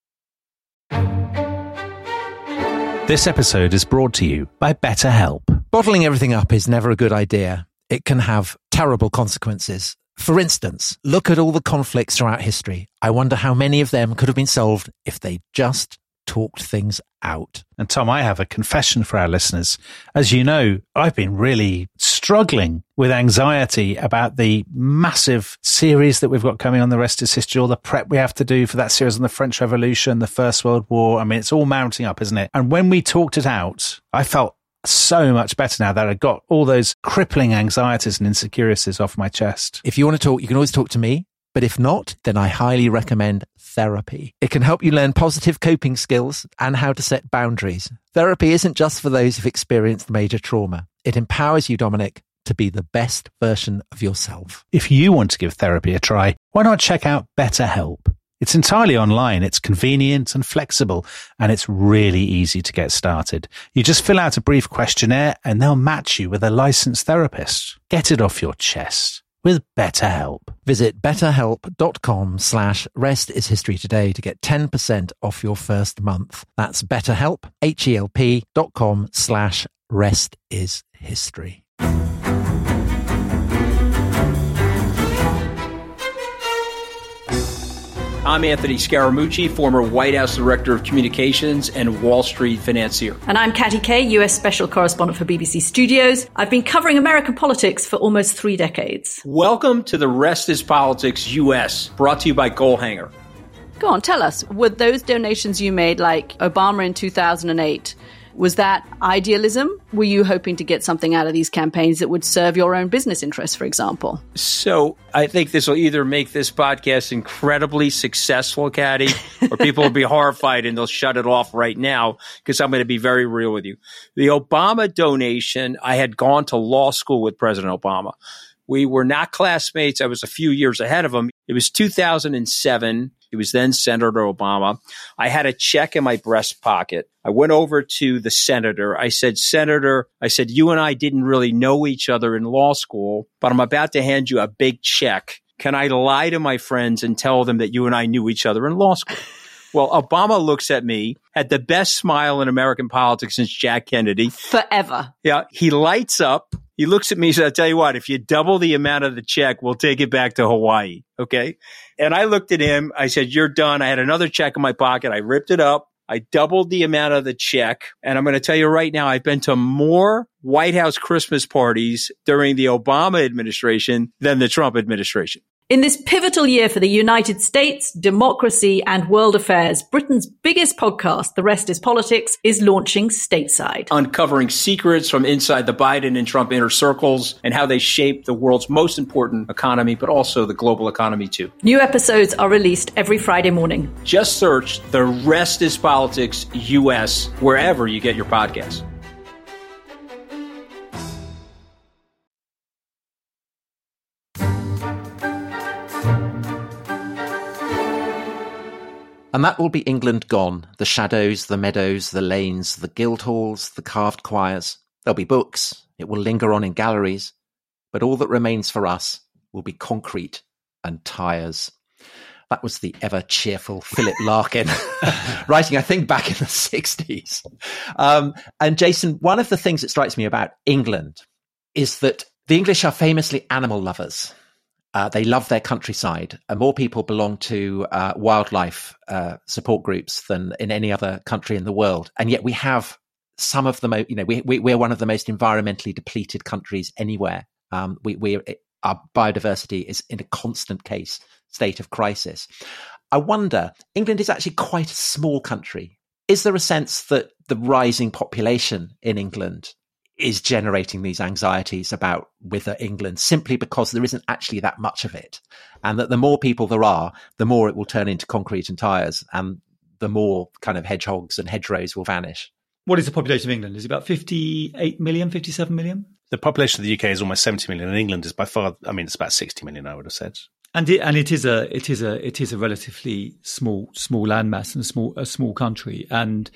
This episode is brought to you by BetterHelp. Bottling everything up is never a good idea. It can have terrible consequences. For instance, look at all the conflicts throughout history. I wonder how many of them could have been solved if they just talked things out. And Tom, I have a confession for our listeners. As you know, I've been really struggling with anxiety about the massive series that we've got coming on The Rest is History, all the prep we have to do for that series on the French Revolution, the First World War. I mean, it's all mounting up, isn't it? And when we talked it out, I felt so much better now that I got all those crippling anxieties and insecurities off my chest. If you want to talk, you can always talk to me. But if not, then I highly recommend therapy. It can help you learn positive coping skills and how to set boundaries. Therapy isn't just for those who've experienced major trauma. It empowers you, Dominic, to be the best version of yourself. If you want to give therapy a try, why not check out BetterHelp? It's entirely online, it's convenient and flexible, and it's really easy to get started. You just fill out a brief questionnaire and they'll match you with a licensed therapist. Get it off your chest with BetterHelp. Visit betterhelp.com slash rest is history today to get ten percent off your first month. That's betterhelp, H-E-L-P dot com slash rest is history. I'm Anthony Scaramucci, former White House Director of Communications and Wall Street financier. And I'm Katty Kay, U S Special Correspondent for B B C Studios. I've been covering American politics for almost three decades. Welcome to The Rest is Politics U S, brought to you by Goalhanger. Go on, tell us, were those donations you made, like Obama in two thousand eight, was that idealism? Were you hoping to get something out of these campaigns that would serve your own business interests, for example? So I think this will either make this podcast incredibly successful, Katty, or people will be horrified and they'll shut it off right now because I'm going to be very real with you. The Obama donation, I had gone to law school with President Obama. We were not classmates. I was a few years ahead of him. It was two thousand seven. He was then Senator Obama. I had a check in my breast pocket. I went over to the senator. I said, Senator, I said, you and I didn't really know each other in law school, but I'm about to hand you a big check. Can I lie to my friends and tell them that you and I knew each other in law school? Well, Obama looks at me, had the best smile in American politics since Jack Kennedy. Forever. Yeah. He lights up. He looks at me and says, I'll tell you what, if you double the amount of the check, we'll take it back to Hawaii. Okay. And I looked at him. I said, you're done. I had another check in my pocket. I ripped it up. I doubled the amount of the check. And I'm going to tell you right now, I've been to more White House Christmas parties during the Obama administration than the Trump administration. In this pivotal year for the United States, democracy, and world affairs, Britain's biggest podcast, The Rest is Politics, is launching stateside. Uncovering secrets from inside the Biden and Trump inner circles and how they shape the world's most important economy, but also the global economy too. New episodes are released every Friday morning. Just search The Rest is Politics U S wherever you get your podcasts. And that will be England gone. The shadows, the meadows, the lanes, the guild halls, the carved choirs. There'll be books. It will linger on in galleries. But all that remains for us will be concrete and tyres. That was the ever cheerful Philip Larkin writing, I think, back in the sixties. Um, and Jason, one of the things that strikes me about England is that the English are famously animal lovers. Uh, they love their countryside. And more people belong to uh, wildlife uh, support groups than in any other country in the world. And yet we have some of the most, you know, we, we, we're one of the most environmentally depleted countries anywhere. Um, we, we, our biodiversity is in a constant case state of crisis. I wonder, England is actually quite a small country. Is there a sense that the rising population in England is generating these anxieties about wither England simply because there isn't actually that much of it, and that the more people there are, the more it will turn into concrete and tyres, and the more kind of hedgehogs and hedgerows will vanish? What is the population of England? Is it about fifty-eight million, fifty-seven million? The population of the U K is almost seventy million, and England is by far, I mean, it's about sixty million, I would have said. And it, and it is a it is a it is a relatively small small landmass and a small a small country. And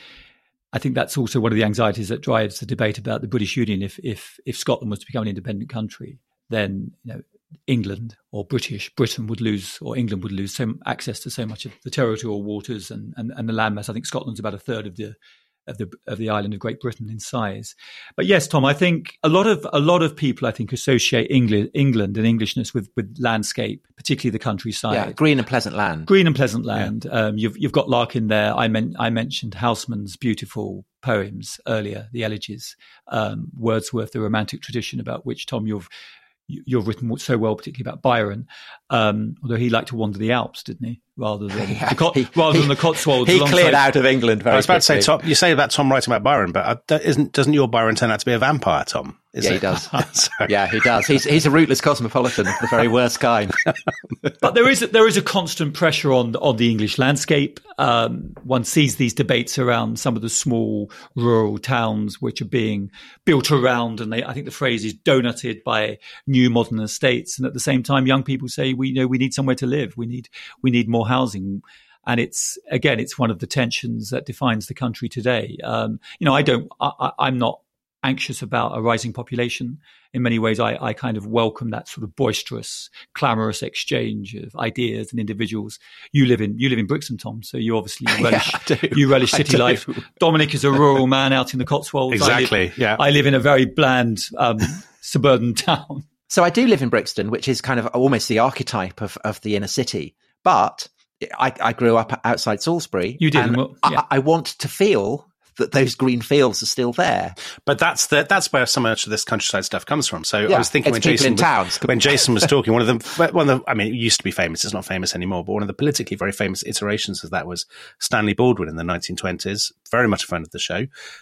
I think that's also one of the anxieties that drives the debate about the British Union. If if if Scotland was to become an independent country, then you know England or British Britain would lose, or England would lose some access to so much of the territorial waters and, and, and the landmass. I think Scotland's about a third of the of the of the island of Great Britain in size. But yes, Tom, I think a lot of a lot of people I think associate England England and Englishness with with landscape, particularly the countryside. Yeah, green and pleasant land. Green and pleasant land. Yeah. Um, you've you've got Larkin there. I meant I mentioned Houseman's beautiful poems earlier, the elegies. Um, Wordsworth, the romantic tradition about which, Tom, you've you've written so well, particularly about Byron. Um, although he liked to wander the Alps, didn't he? Rather than yeah, the, Co- he, rather he, than the Cotswolds. He cleared out of England very I was about quickly. to say, Tom, you say about Tom writing about Byron, but uh, isn't doesn't your Byron turn out to be a vampire, Tom? Is yeah, it? he does. yeah, he does. He's he's a rootless cosmopolitan of the very worst kind. But there is there is a constant pressure on on the English landscape. Um, one sees these debates around some of the small rural towns which are being built around, and they, I think the phrase is donutted by new modern estates. And at the same time, young people say, we know we need somewhere to live. We need we need more housing. And it's, again, it's one of the tensions that defines the country today. Um, you know, I don't, I, I'm not anxious about a rising population. In many ways, I, I kind of welcome that sort of boisterous, clamorous exchange of ideas and individuals. You live in, you live in Brixton, Tom, so you obviously relish, yeah, you relish city life. Dominic is a rural man out in the Cotswolds. Exactly. I live, yeah. I live in a very bland, um, suburban town. So I do live in Brixton, which is kind of almost the archetype of, of the inner city, but I, I grew up outside Salisbury. You did. And well, yeah. I, I want to feel that those green fields are still there. But that's the, that's where so much of this countryside stuff comes from. So yeah, I was thinking when Jason, in towns. when Jason was talking, one of the, one of the, I mean, it used to be famous. It's not famous anymore, but one of the politically very famous iterations of that was Stanley Baldwin in the nineteen twenties, very much a friend of the show.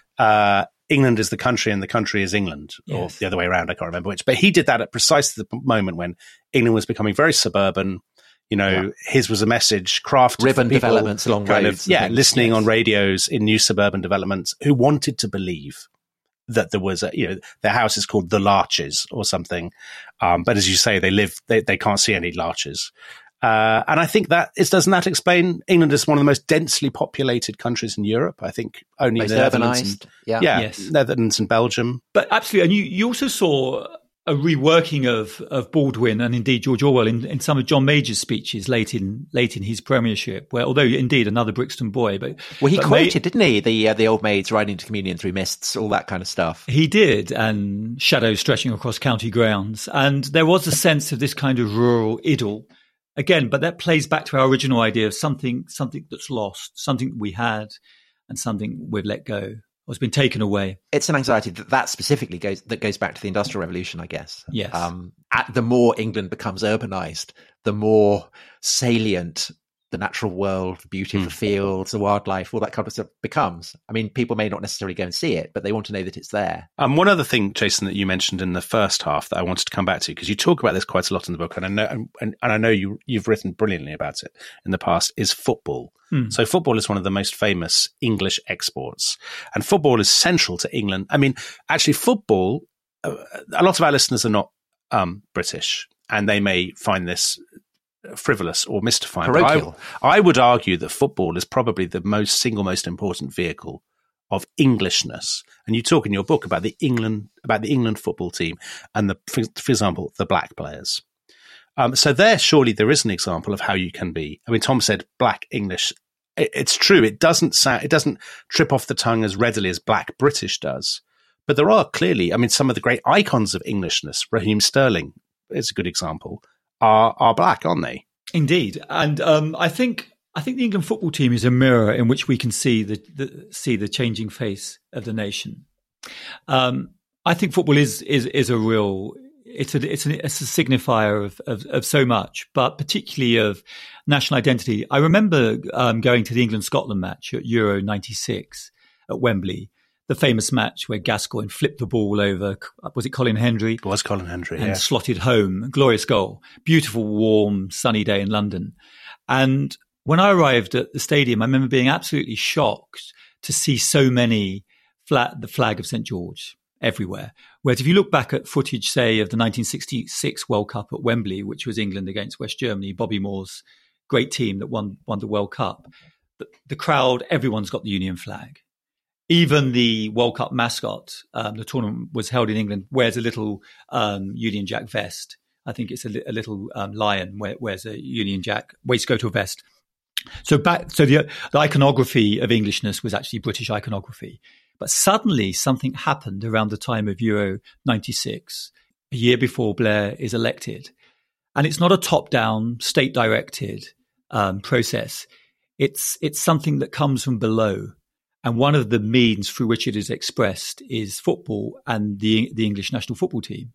Uh, England is the country and the country is England, yes. Or the other way around. I can't remember which, but he did that at precisely the moment when England was becoming very suburban. You know, yeah. his was a message crafted ribbon for people, developments along kind roads. Of, yeah, things. listening yes. on radios in new suburban developments who wanted to believe that there was a, you know, their house is called the Larches or something. Um, but as you say, they live, they, they can't see any larches. Uh, and I think that is, doesn't that explain England is one of the most densely populated countries in Europe? I think only most the Netherlands. And, yeah. yeah yes. Netherlands and Belgium. But absolutely. And you, you also saw a reworking of, of Baldwin and indeed George Orwell in, in some of John Major's speeches late in late in his premiership, where although indeed another Brixton boy, but well, he but quoted, Ma- didn't he? The uh, the old maids riding to communion through mists, all that kind of stuff. He did, and shadows stretching across county grounds, and there was a sense of this kind of rural idyll again. But that plays back to our original idea of something something that's lost, something we had, and something we've let go. Or has been taken away. It's an anxiety that that specifically goes that goes back to the Industrial Revolution, I guess. Yes. Um, at, the more England becomes urbanized, the more salient the natural world, the beauty mm. of the fields, the wildlife, all that kind of stuff becomes. I mean, people may not necessarily go and see it, but they want to know that it's there. Um, one other thing, Jason, that you mentioned in the first half that I wanted to come back to, because you talk about this quite a lot in the book, and I know, and, and I know you, you've written brilliantly about it in the past, is football. Mm. So football is one of the most famous English exports, and football is central to England. I mean, actually, football, uh, a lot of our listeners are not um, British, and they may find this frivolous or mystifying. But I, I would argue that football is probably the most single most important vehicle of Englishness. And you talk in your book about the England about the England football team and the, for, for example, the black players. Um, so there, surely there is an example of how you can be. I mean, Tom said black English. It, it's true. It doesn't sound, it doesn't trip off the tongue as readily as black British does. But there are clearly, I mean, some of the great icons of Englishness. Raheem Sterling is a good example. are are black, aren't they? Indeed, and um, I think I think the England football team is a mirror in which we can see the, the see the changing face of the nation. Um, I think football is is is a real it's a it's a, it's a signifier of, of of so much, but particularly of national identity. I remember um, going to the England Scotland match at Euro ninety-six at Wembley. The famous match where Gascoigne flipped the ball over, was it Colin Hendry? It was Colin Hendry, and yeah. slotted home. Glorious goal. Beautiful, warm, sunny day in London. And when I arrived at the stadium, I remember being absolutely shocked to see so many flat, the flag of Saint George everywhere. Whereas if you look back at footage, say, of the nineteen sixty-six World Cup at Wembley, which was England against West Germany, Bobby Moore's great team that won, won the World Cup, the, the crowd, everyone's got the Union flag. Even the World Cup mascot, um, the tournament was held in England, wears a little um, Union Jack vest. I think it's a, li- a little um, lion wear, wears a Union Jack waistcoat or vest. So back, so the, the iconography of Englishness was actually British iconography. But suddenly something happened around the time of Euro ninety-six, a year before Blair is elected. And it's not a top-down, state-directed um, process. It's it's something that comes from below. And one of the means through which it is expressed is football and the the English national football team.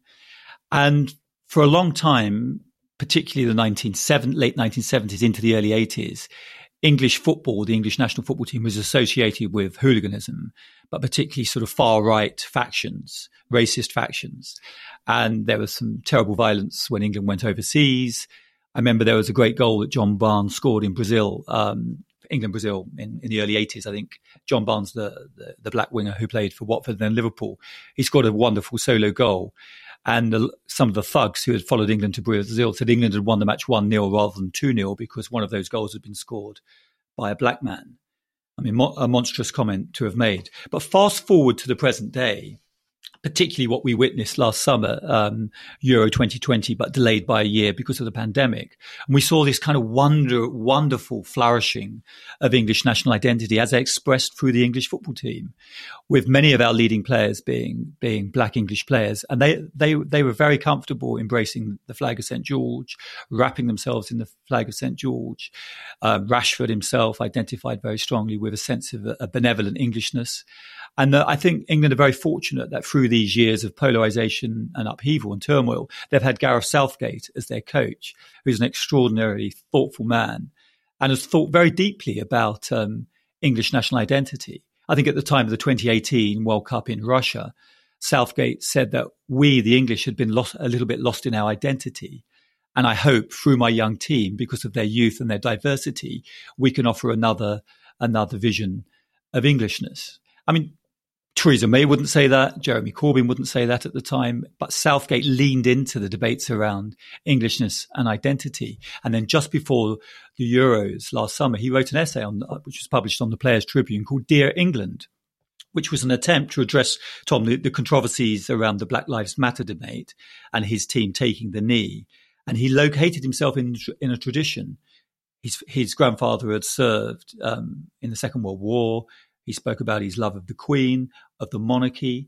And for a long time, particularly the nineteen seventies, late nineteen seventies into the early eighties, English football, the English national football team, was associated with hooliganism, but particularly sort of far-right factions, racist factions. And there was some terrible violence when England went overseas. I remember there was a great goal that John Barnes scored in Brazil, um, England-Brazil in, in the early eighties. I think John Barnes, the, the, the black winger who played for Watford and then Liverpool, he scored a wonderful solo goal. And the, some of the thugs who had followed England to Brazil said England had won the match one nil rather than two nil because one of those goals had been scored by a black man. I mean, mo- a monstrous comment to have made. But fast forward to the present day, particularly what we witnessed last summer, um, Euro twenty twenty, but delayed by a year because of the pandemic. And we saw this kind of wonder, wonderful flourishing of English national identity as expressed through the English football team, with many of our leading players being being black English players. And they they they were very comfortable embracing the flag of Saint George, wrapping themselves in the flag of Saint George. Um, Rashford himself identified very strongly with a sense of a, a benevolent Englishness. And uh, I think England are very fortunate that through these years of polarisation and upheaval and turmoil, they've had Gareth Southgate as their coach, who's an extraordinarily thoughtful man and has thought very deeply about um, English national identity. I think at the time of the twenty eighteen World Cup in Russia, Southgate said that we, the English, had been lost, a little bit lost in our identity. And I hope through my young team, because of their youth and their diversity, we can offer another another vision of Englishness. I mean, Theresa May wouldn't say that. Jeremy Corbyn wouldn't say that at the time. But Southgate leaned into the debates around Englishness and identity. And then just before the Euros last summer, he wrote an essay on, which was published on the Players' Tribune, called Dear England, which was an attempt to address, Tom, the, the controversies around the Black Lives Matter debate and his team taking the knee. And he located himself in in a tradition. His, his grandfather had served um, in the Second World War. He spoke about his love of the Queen, of the monarchy,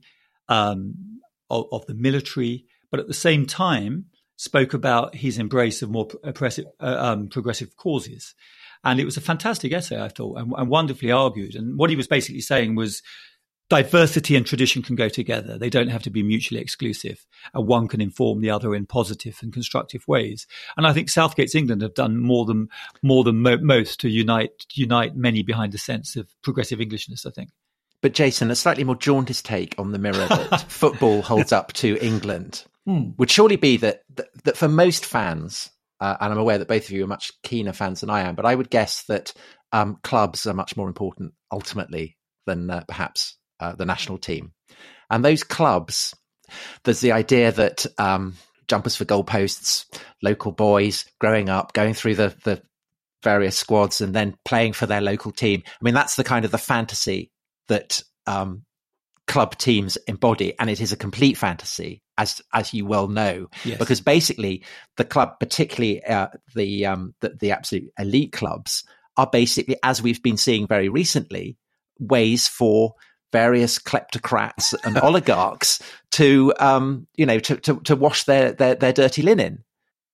um, of, of the military, but at the same time spoke about his embrace of more oppressive, uh, um, progressive causes. And it was a fantastic essay, I thought, and, and wonderfully argued. And what he was basically saying was diversity and tradition can go together. They don't have to be mutually exclusive, and one can inform the other in positive and constructive ways. And I think Southgate's England have done more than more than mo- most to unite unite many behind a sense of progressive Englishness, I think. But Jason, a slightly more jaundiced take on the mirror that football holds up to England mm. would surely be that, that that for most fans, uh, and I'm aware that both of you are much keener fans than I am, but I would guess that um, clubs are much more important ultimately than uh, perhaps Uh, the national team. And those clubs, there's the idea that um, jumpers for goalposts, local boys growing up, going through the, the various squads and then playing for their local team. I mean, that's the kind of the fantasy that um, club teams embody. And it is a complete fantasy, as as you well know, yes. Because basically the club, particularly uh, the, um, the the absolute elite clubs, are basically, as we've been seeing very recently, ways for various kleptocrats and oligarchs to, um, you know, to, to, to wash their, their, their dirty linen.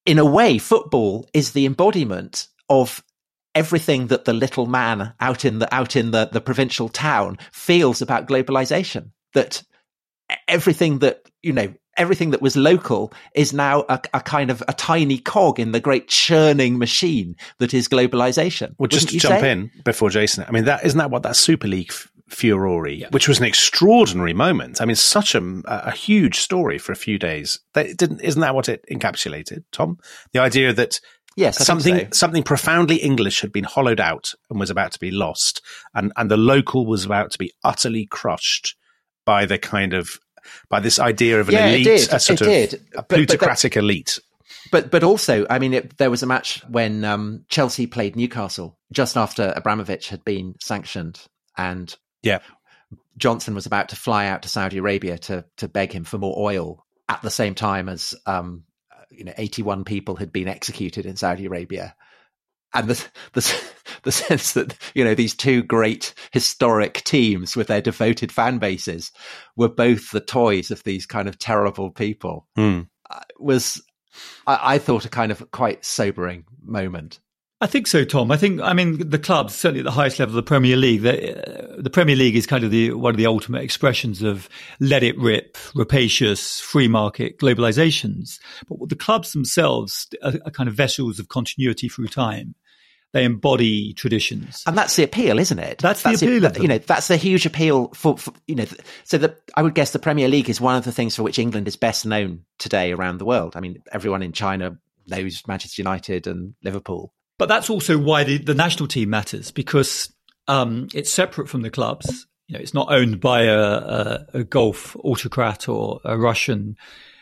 in a way, football is the embodiment of everything that the little man out in the out in the, the provincial town feels about globalization. That everything that, you know, everything that was local is now a, a kind of a tiny cog in the great churning machine that is globalization. Well, just Wouldn't to you jump say? in before Jason, I mean, that isn't that what that Super League f- furore, yeah. which was an extraordinary moment. I mean, such a, a huge story for a few days. That didn't, isn't that what it encapsulated, Tom? The idea that yes, I something think so. something profoundly English had been hollowed out and was about to be lost, and and the local was about to be utterly crushed by the kind of by this idea of an Yeah, it elite, did. a sort It of did. a But- but plutocratic elite. But but also, I mean, it, there was a match when um, Chelsea played Newcastle just after Abramovich had been sanctioned, and Yeah. Johnson was about to fly out to Saudi Arabia to to beg him for more oil at the same time as um, you know eighty-one people had been executed in Saudi Arabia. And the, the the sense that, you know, these two great historic teams with their devoted fan bases were both the toys of these kind of terrible people Hmm. uh, was, I, I thought, a kind of quite sobering moment. I think so, Tom. I think, I mean, the clubs, certainly at the highest level of the Premier League, the, uh, the Premier League is kind of the one of the ultimate expressions of let it rip, rapacious, free market globalizations. But the clubs themselves are, are kind of vessels of continuity through time. They embody traditions. And that's the appeal, isn't it? That's the appeal of them. You know, that's the huge appeal for, for you know, so that I would guess the Premier League is one of the things for which England is best known today around the world. I mean, everyone in China knows Manchester United and Liverpool. But that's also why the, the national team matters, because um, it's separate from the clubs. You know, it's not owned by a, a, a Gulf autocrat or a Russian,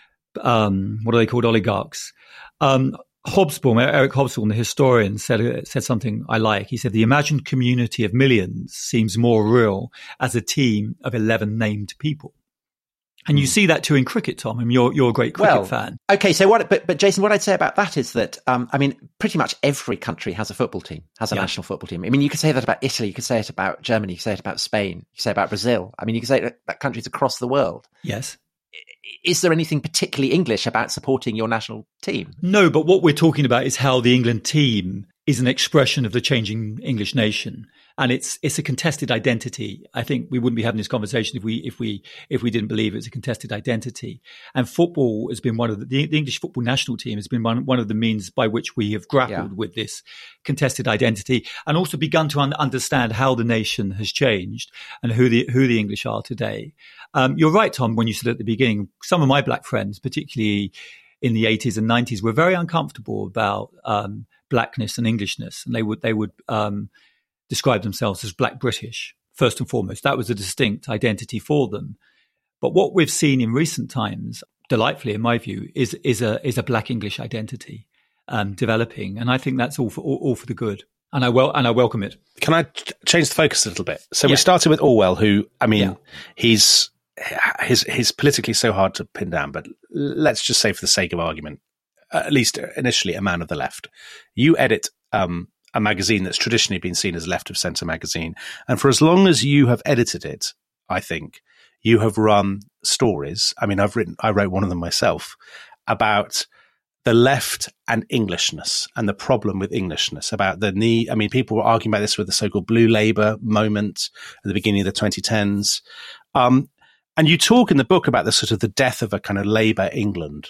um, what are they called, oligarchs. Um, Hobsbawm, Eric Hobsbawm, the historian, said said something I like. He said, the imagined community of millions seems more real as a team of eleven named people. And you see that too in cricket, Tom. I mean, you're, you're a great cricket well, fan. Okay, so what, but, but Jason, what I'd say about that is that, um, I mean, pretty much every country has a football team, has a Yeah. national football team. I mean, you could say that about Italy, you could say it about Germany, you could say it about Spain, you could say it about Brazil. I mean, you could say it about countries across the world. Yes. Is there anything particularly English about supporting your national team? No, but what we're talking about is how the England team is an expression of the changing English nation, and it's it's a contested identity. I think we wouldn't be having this conversation if we if we if we didn't believe it's a contested identity. And football has been one of the, the English football national team has been one one of the means by which we have grappled Yeah. with this contested identity, and also begun to un- understand how the nation has changed and who the who the English are today. Um, you're right, Tom, when you said at the beginning, some of my black friends, particularly in the eighties and nineties, were very uncomfortable about um, blackness and Englishness, and they would they would um, describe themselves as Black British first and foremost. That was a distinct identity for them. But what we've seen in recent times, delightfully in my view, is is a is a Black English identity um, developing, and I think that's all for all, all for the good. And I wel- and I welcome it. Can I ch- change the focus a little bit? So Yeah. we started with Orwell, who, I mean, Yeah. he's he's he's politically so hard to pin down, but let's just say for the sake of argument, at least initially a man of the left. You edit um, a magazine that's traditionally been seen as left of centre magazine. And for as long as you have edited it, I think, you have run stories. I mean, I've written, I wrote one of them myself about the left and Englishness and the problem with Englishness, about the need. I mean, people were arguing about this with the so-called Blue Labour moment at the beginning of the twenty tens. Um, and you talk in the book about the sort of the death of a kind of Labour England.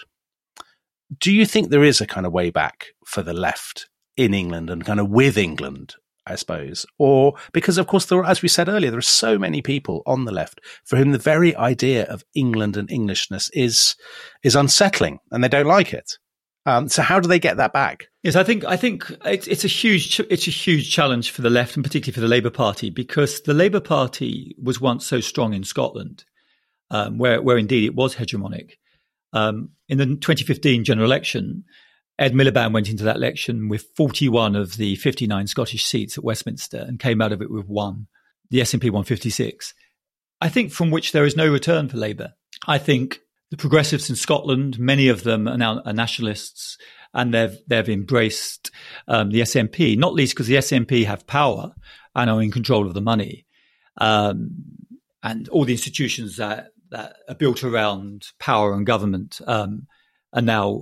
Do you think there is a kind of way back for the left in England and kind of with England, I suppose? Or because, of course, there are, as we said earlier, there are so many people on the left for whom the very idea of England and Englishness is is unsettling and they don't like it. Um, so how do they get that back? Yes, I think I think it's, it's a huge it's a huge challenge for the left and particularly for the Labour Party, because the Labour Party was once so strong in Scotland, um, where where indeed it was hegemonic. Um, in the twenty fifteen general election, Ed Miliband went into that election with forty-one of the fifty-nine Scottish seats at Westminster and came out of it with one. The S N P won fifty-six. I think from which there is no return for Labour. I think the progressives in Scotland, many of them are now are nationalists, and they've they've embraced um, the S N P, not least because the S N P have power and are in control of the money, um, and all the institutions that that are built around power and government um, are now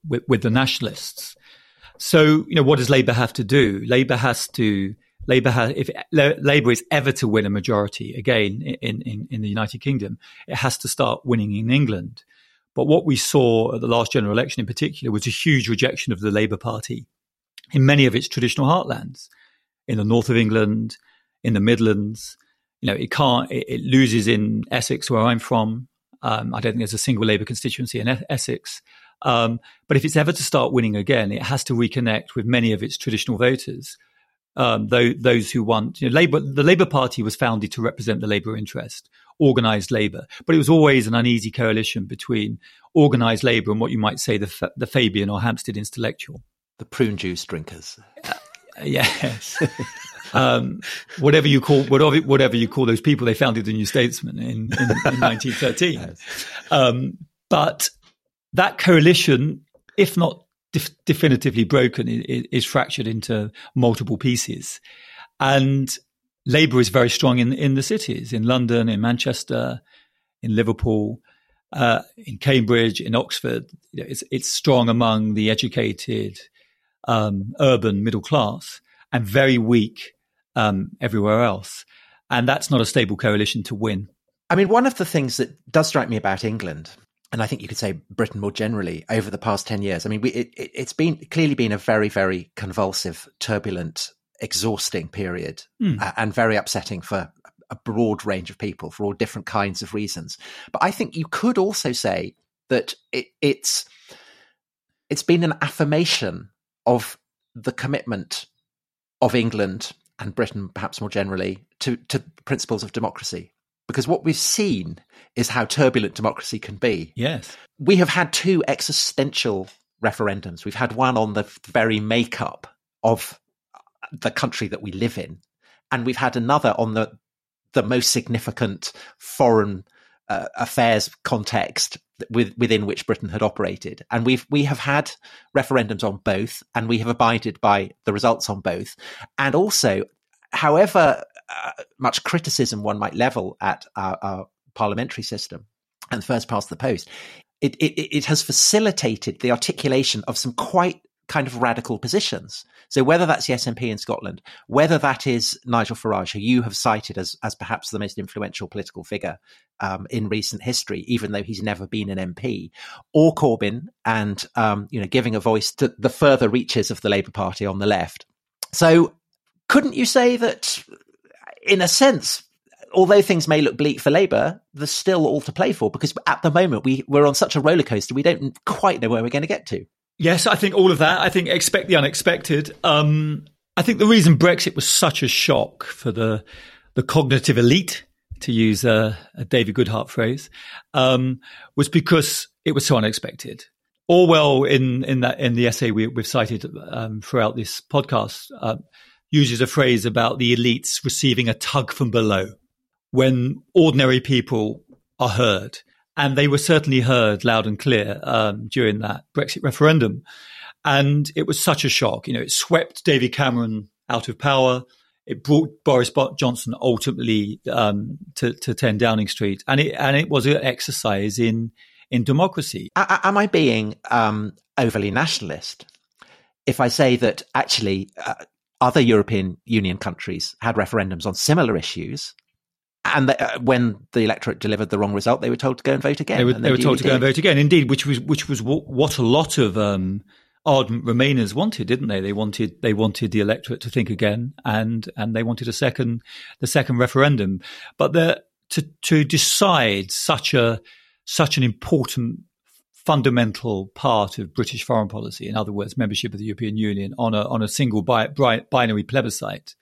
with, with the nationalists. So, you know, what does Labour have to do? Labour has to, Labour has, if Labour is ever to win a majority again in, in, in the United Kingdom, it has to start winning in England. But what we saw at the last general election in particular was a huge rejection of the Labour Party in many of its traditional heartlands, in the north of England, in the Midlands. You know, it can't, it, it loses in Essex, where I'm from. Um, I don't think there's a single Labour constituency in Essex. Um, but if it's ever to start winning again, it has to reconnect with many of its traditional voters, um, those, those who want, you know, Labour, the Labour Party was founded to represent the Labour interest, organised Labour, but it was always an uneasy coalition between organised Labour and what you might say the, the Fabian or Hampstead intellectual. The prune juice drinkers. Uh, yes. um, whatever you call, whatever, whatever you call those people, they founded the New Statesman in, in, in nineteen thirteen. Yes. Um, but that coalition, if not def- definitively broken, is, is fractured into multiple pieces. And Labour is very strong in, in the cities, in London, in Manchester, in Liverpool, uh, in Cambridge, in Oxford. You know, it's, it's strong among the educated, um, urban middle class, and very weak um, everywhere else. And that's not a stable coalition to win. I mean, one of the things that does strike me about England, and I think you could say Britain more generally, over the past ten years, I mean, we, it, it's been clearly been a very, very convulsive, turbulent, exhausting period, mm. uh, and very upsetting for a broad range of people for all different kinds of reasons. But I think you could also say that it, it's it's been an affirmation of the commitment of England and Britain, perhaps more generally, to, to principles of democracy. Because what we've seen is how turbulent democracy can be. Yes. We have had two existential referendums. We've had one on the very makeup of the country that we live in. And we've had another on the the most significant foreign uh, affairs context with, within which Britain had operated. And we've we have had referendums on both, and we have abided by the results on both. And also, however uh, much criticism one might level at our, our parliamentary system and first past the post, it, it, it has facilitated the articulation of some quite kind of radical positions. So whether that's the S N P in Scotland, whether that is Nigel Farage, who you have cited as, as perhaps the most influential political figure um, in recent history, even though he's never been an M P, or Corbyn, and um, you know, giving a voice to the further reaches of the Labour Party on the left. So couldn't you say that, in a sense, although things may look bleak for Labour, there's still all to play for? Because at the moment we, we're on such a roller coaster, we don't quite know where we're going to get to. Yes, I think all of that. I think expect the unexpected. Um, I think the reason Brexit was such a shock for the the cognitive elite, to use a, a David Goodhart phrase, um, was because it was so unexpected. Orwell, in in that in the essay we, we've cited um, throughout this podcast, uh, uses a phrase about the elites receiving a tug from below when ordinary people are heard. And they were certainly heard loud and clear um, during that Brexit referendum. And it was such a shock. You know, it swept David Cameron out of power. It brought Boris Johnson ultimately um, to, to ten Downing Street. And it and it was an exercise in in democracy. Am I being um, overly nationalist if I say that actually uh, other European Union countries had referendums on similar issues? And the, uh, when the electorate delivered the wrong result, they were told to go and vote again. They were, and they were told to go and vote again, indeed, which was which was what, what a lot of um, ardent Remainers wanted, didn't they? They wanted they wanted the electorate to think again, and and they wanted a second the second referendum. But the, to to decide such a such an important fundamental part of British foreign policy, in other words, membership of the European Union, on a on a single bi- bi- binary plebiscite,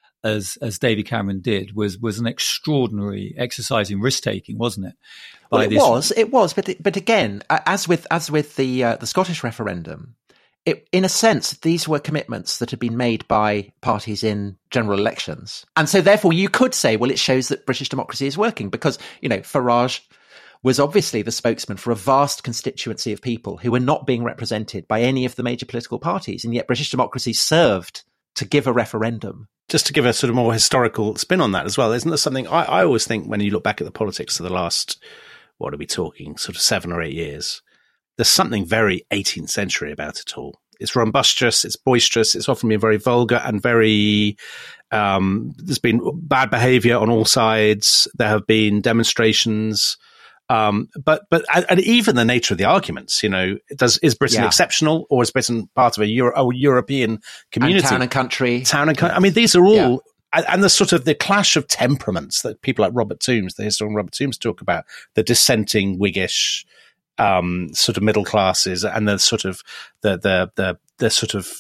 as as David Cameron did, was was an extraordinary exercise in risk taking, wasn't it? Well, it this... was, it was, but but again, as with as with the uh, the Scottish referendum, it, in a sense, these were commitments that had been made by parties in general elections, and so therefore you could say, well, it shows that British democracy is working, because you know Farage was obviously the spokesman for a vast constituency of people who were not being represented by any of the major political parties, and yet British democracy served to give a referendum. Just to give a sort of more historical spin on that as well, isn't there something I, I always think when you look back at the politics of the last, what are we talking, sort of seven or eight years, there's something very eighteenth century about it all. It's rumbustious, it's boisterous, it's often been very vulgar and very, um, there's been bad behavior on all sides. There have been demonstrations. Um, but, but, and even the nature of the arguments, you know, does, is Britain Yeah. exceptional, exceptional, or is Britain part of a, Euro, a European community? And town and country. Town and country. I mean, these are all, yeah. and, and the sort of the clash of temperaments that people like Robert Toombs, the historian Robert Toombs, talk about, the dissenting Whiggish, um, sort of middle classes, and the sort of, the, the, the, the sort of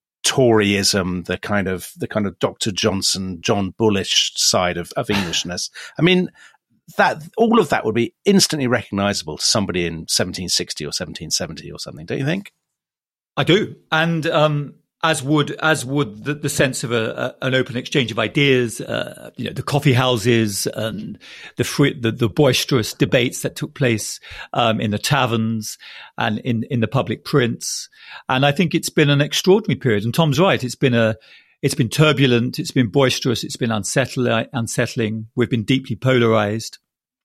Toryism, the kind of, the kind of Doctor Johnson, John Bullish side of, of Englishness. I mean, that all of that would be instantly recognizable to somebody in seventeen sixty or seventeen seventy or something, don't you think? I do, and um, as would as would the, the sense of a, a, an open exchange of ideas. Uh, you know, the coffee houses and the, free, the the boisterous debates that took place um, in the taverns and in in the public prints. And I think it's been an extraordinary period. And Tom's right; it's been a It's been turbulent, it's been boisterous, it's been unsettling, unsettling. We've been deeply polarized.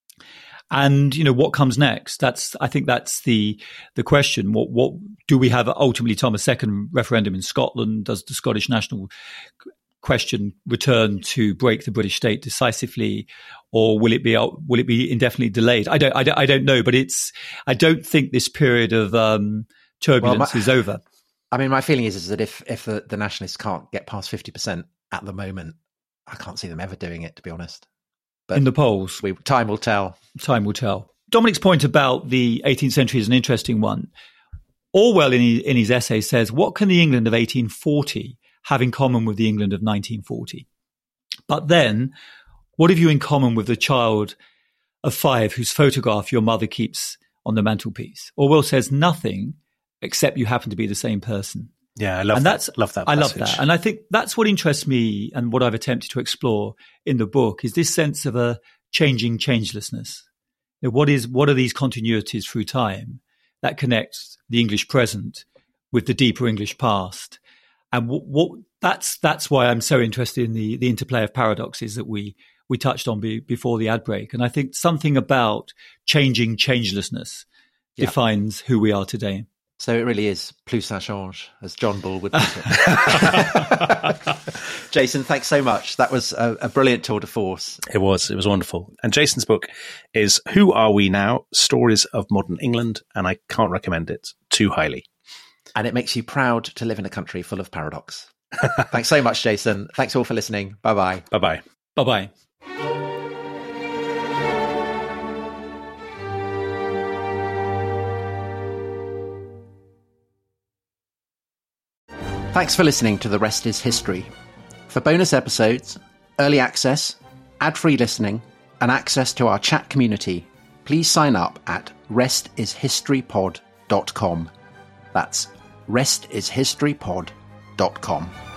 And, you know, what comes next? That's, I think that's the, the question. What, what do we have ultimately, Tom, a second referendum in Scotland? Does the Scottish national question return to break the British state decisively, or will it be, will it be indefinitely delayed? I don't, I don't, I don't know, but it's, I don't think this period of, um, turbulence well, my- is over. I mean, my feeling is, is that if, if the, the nationalists can't get past fifty percent at the moment, I can't see them ever doing it, to be honest. But in the polls, we, time will tell. Time will tell. Dominic's point about the eighteenth century is an interesting one. Orwell, in his, in his essay, says, what can the England of eighteen forty have in common with the England of nineteen forty? But then, what have you in common with the child of five whose photograph your mother keeps on the mantelpiece? Orwell says nothing, except you happen to be the same person. Yeah, I love and that. That's, love that I message. love that. And I think that's what interests me, and what I've attempted to explore in the book is this sense of a changing changelessness. You know, what is, what are these continuities through time that connect the English present with the deeper English past? And what, what that's, that's why I'm so interested in the, the interplay of paradoxes that we, we touched on be, before the ad break. And I think something about changing changelessness yeah. defines who we are today. So it really is plus ça change, as John Bull would put it. Jason, thanks so much. That was a, a brilliant tour de force. It was. It was wonderful. And Jason's book is Who Are We Now? Stories of Modern England. And I can't recommend it too highly. And it makes you proud to live in a country full of paradox. Thanks so much, Jason. Thanks all for listening. Bye-bye. Bye-bye. Bye-bye. Thanks for listening to The Rest is History. For bonus episodes, early access, ad-free listening, and access to our chat community, please sign up at rest is history pod dot com. That's rest is history pod dot com.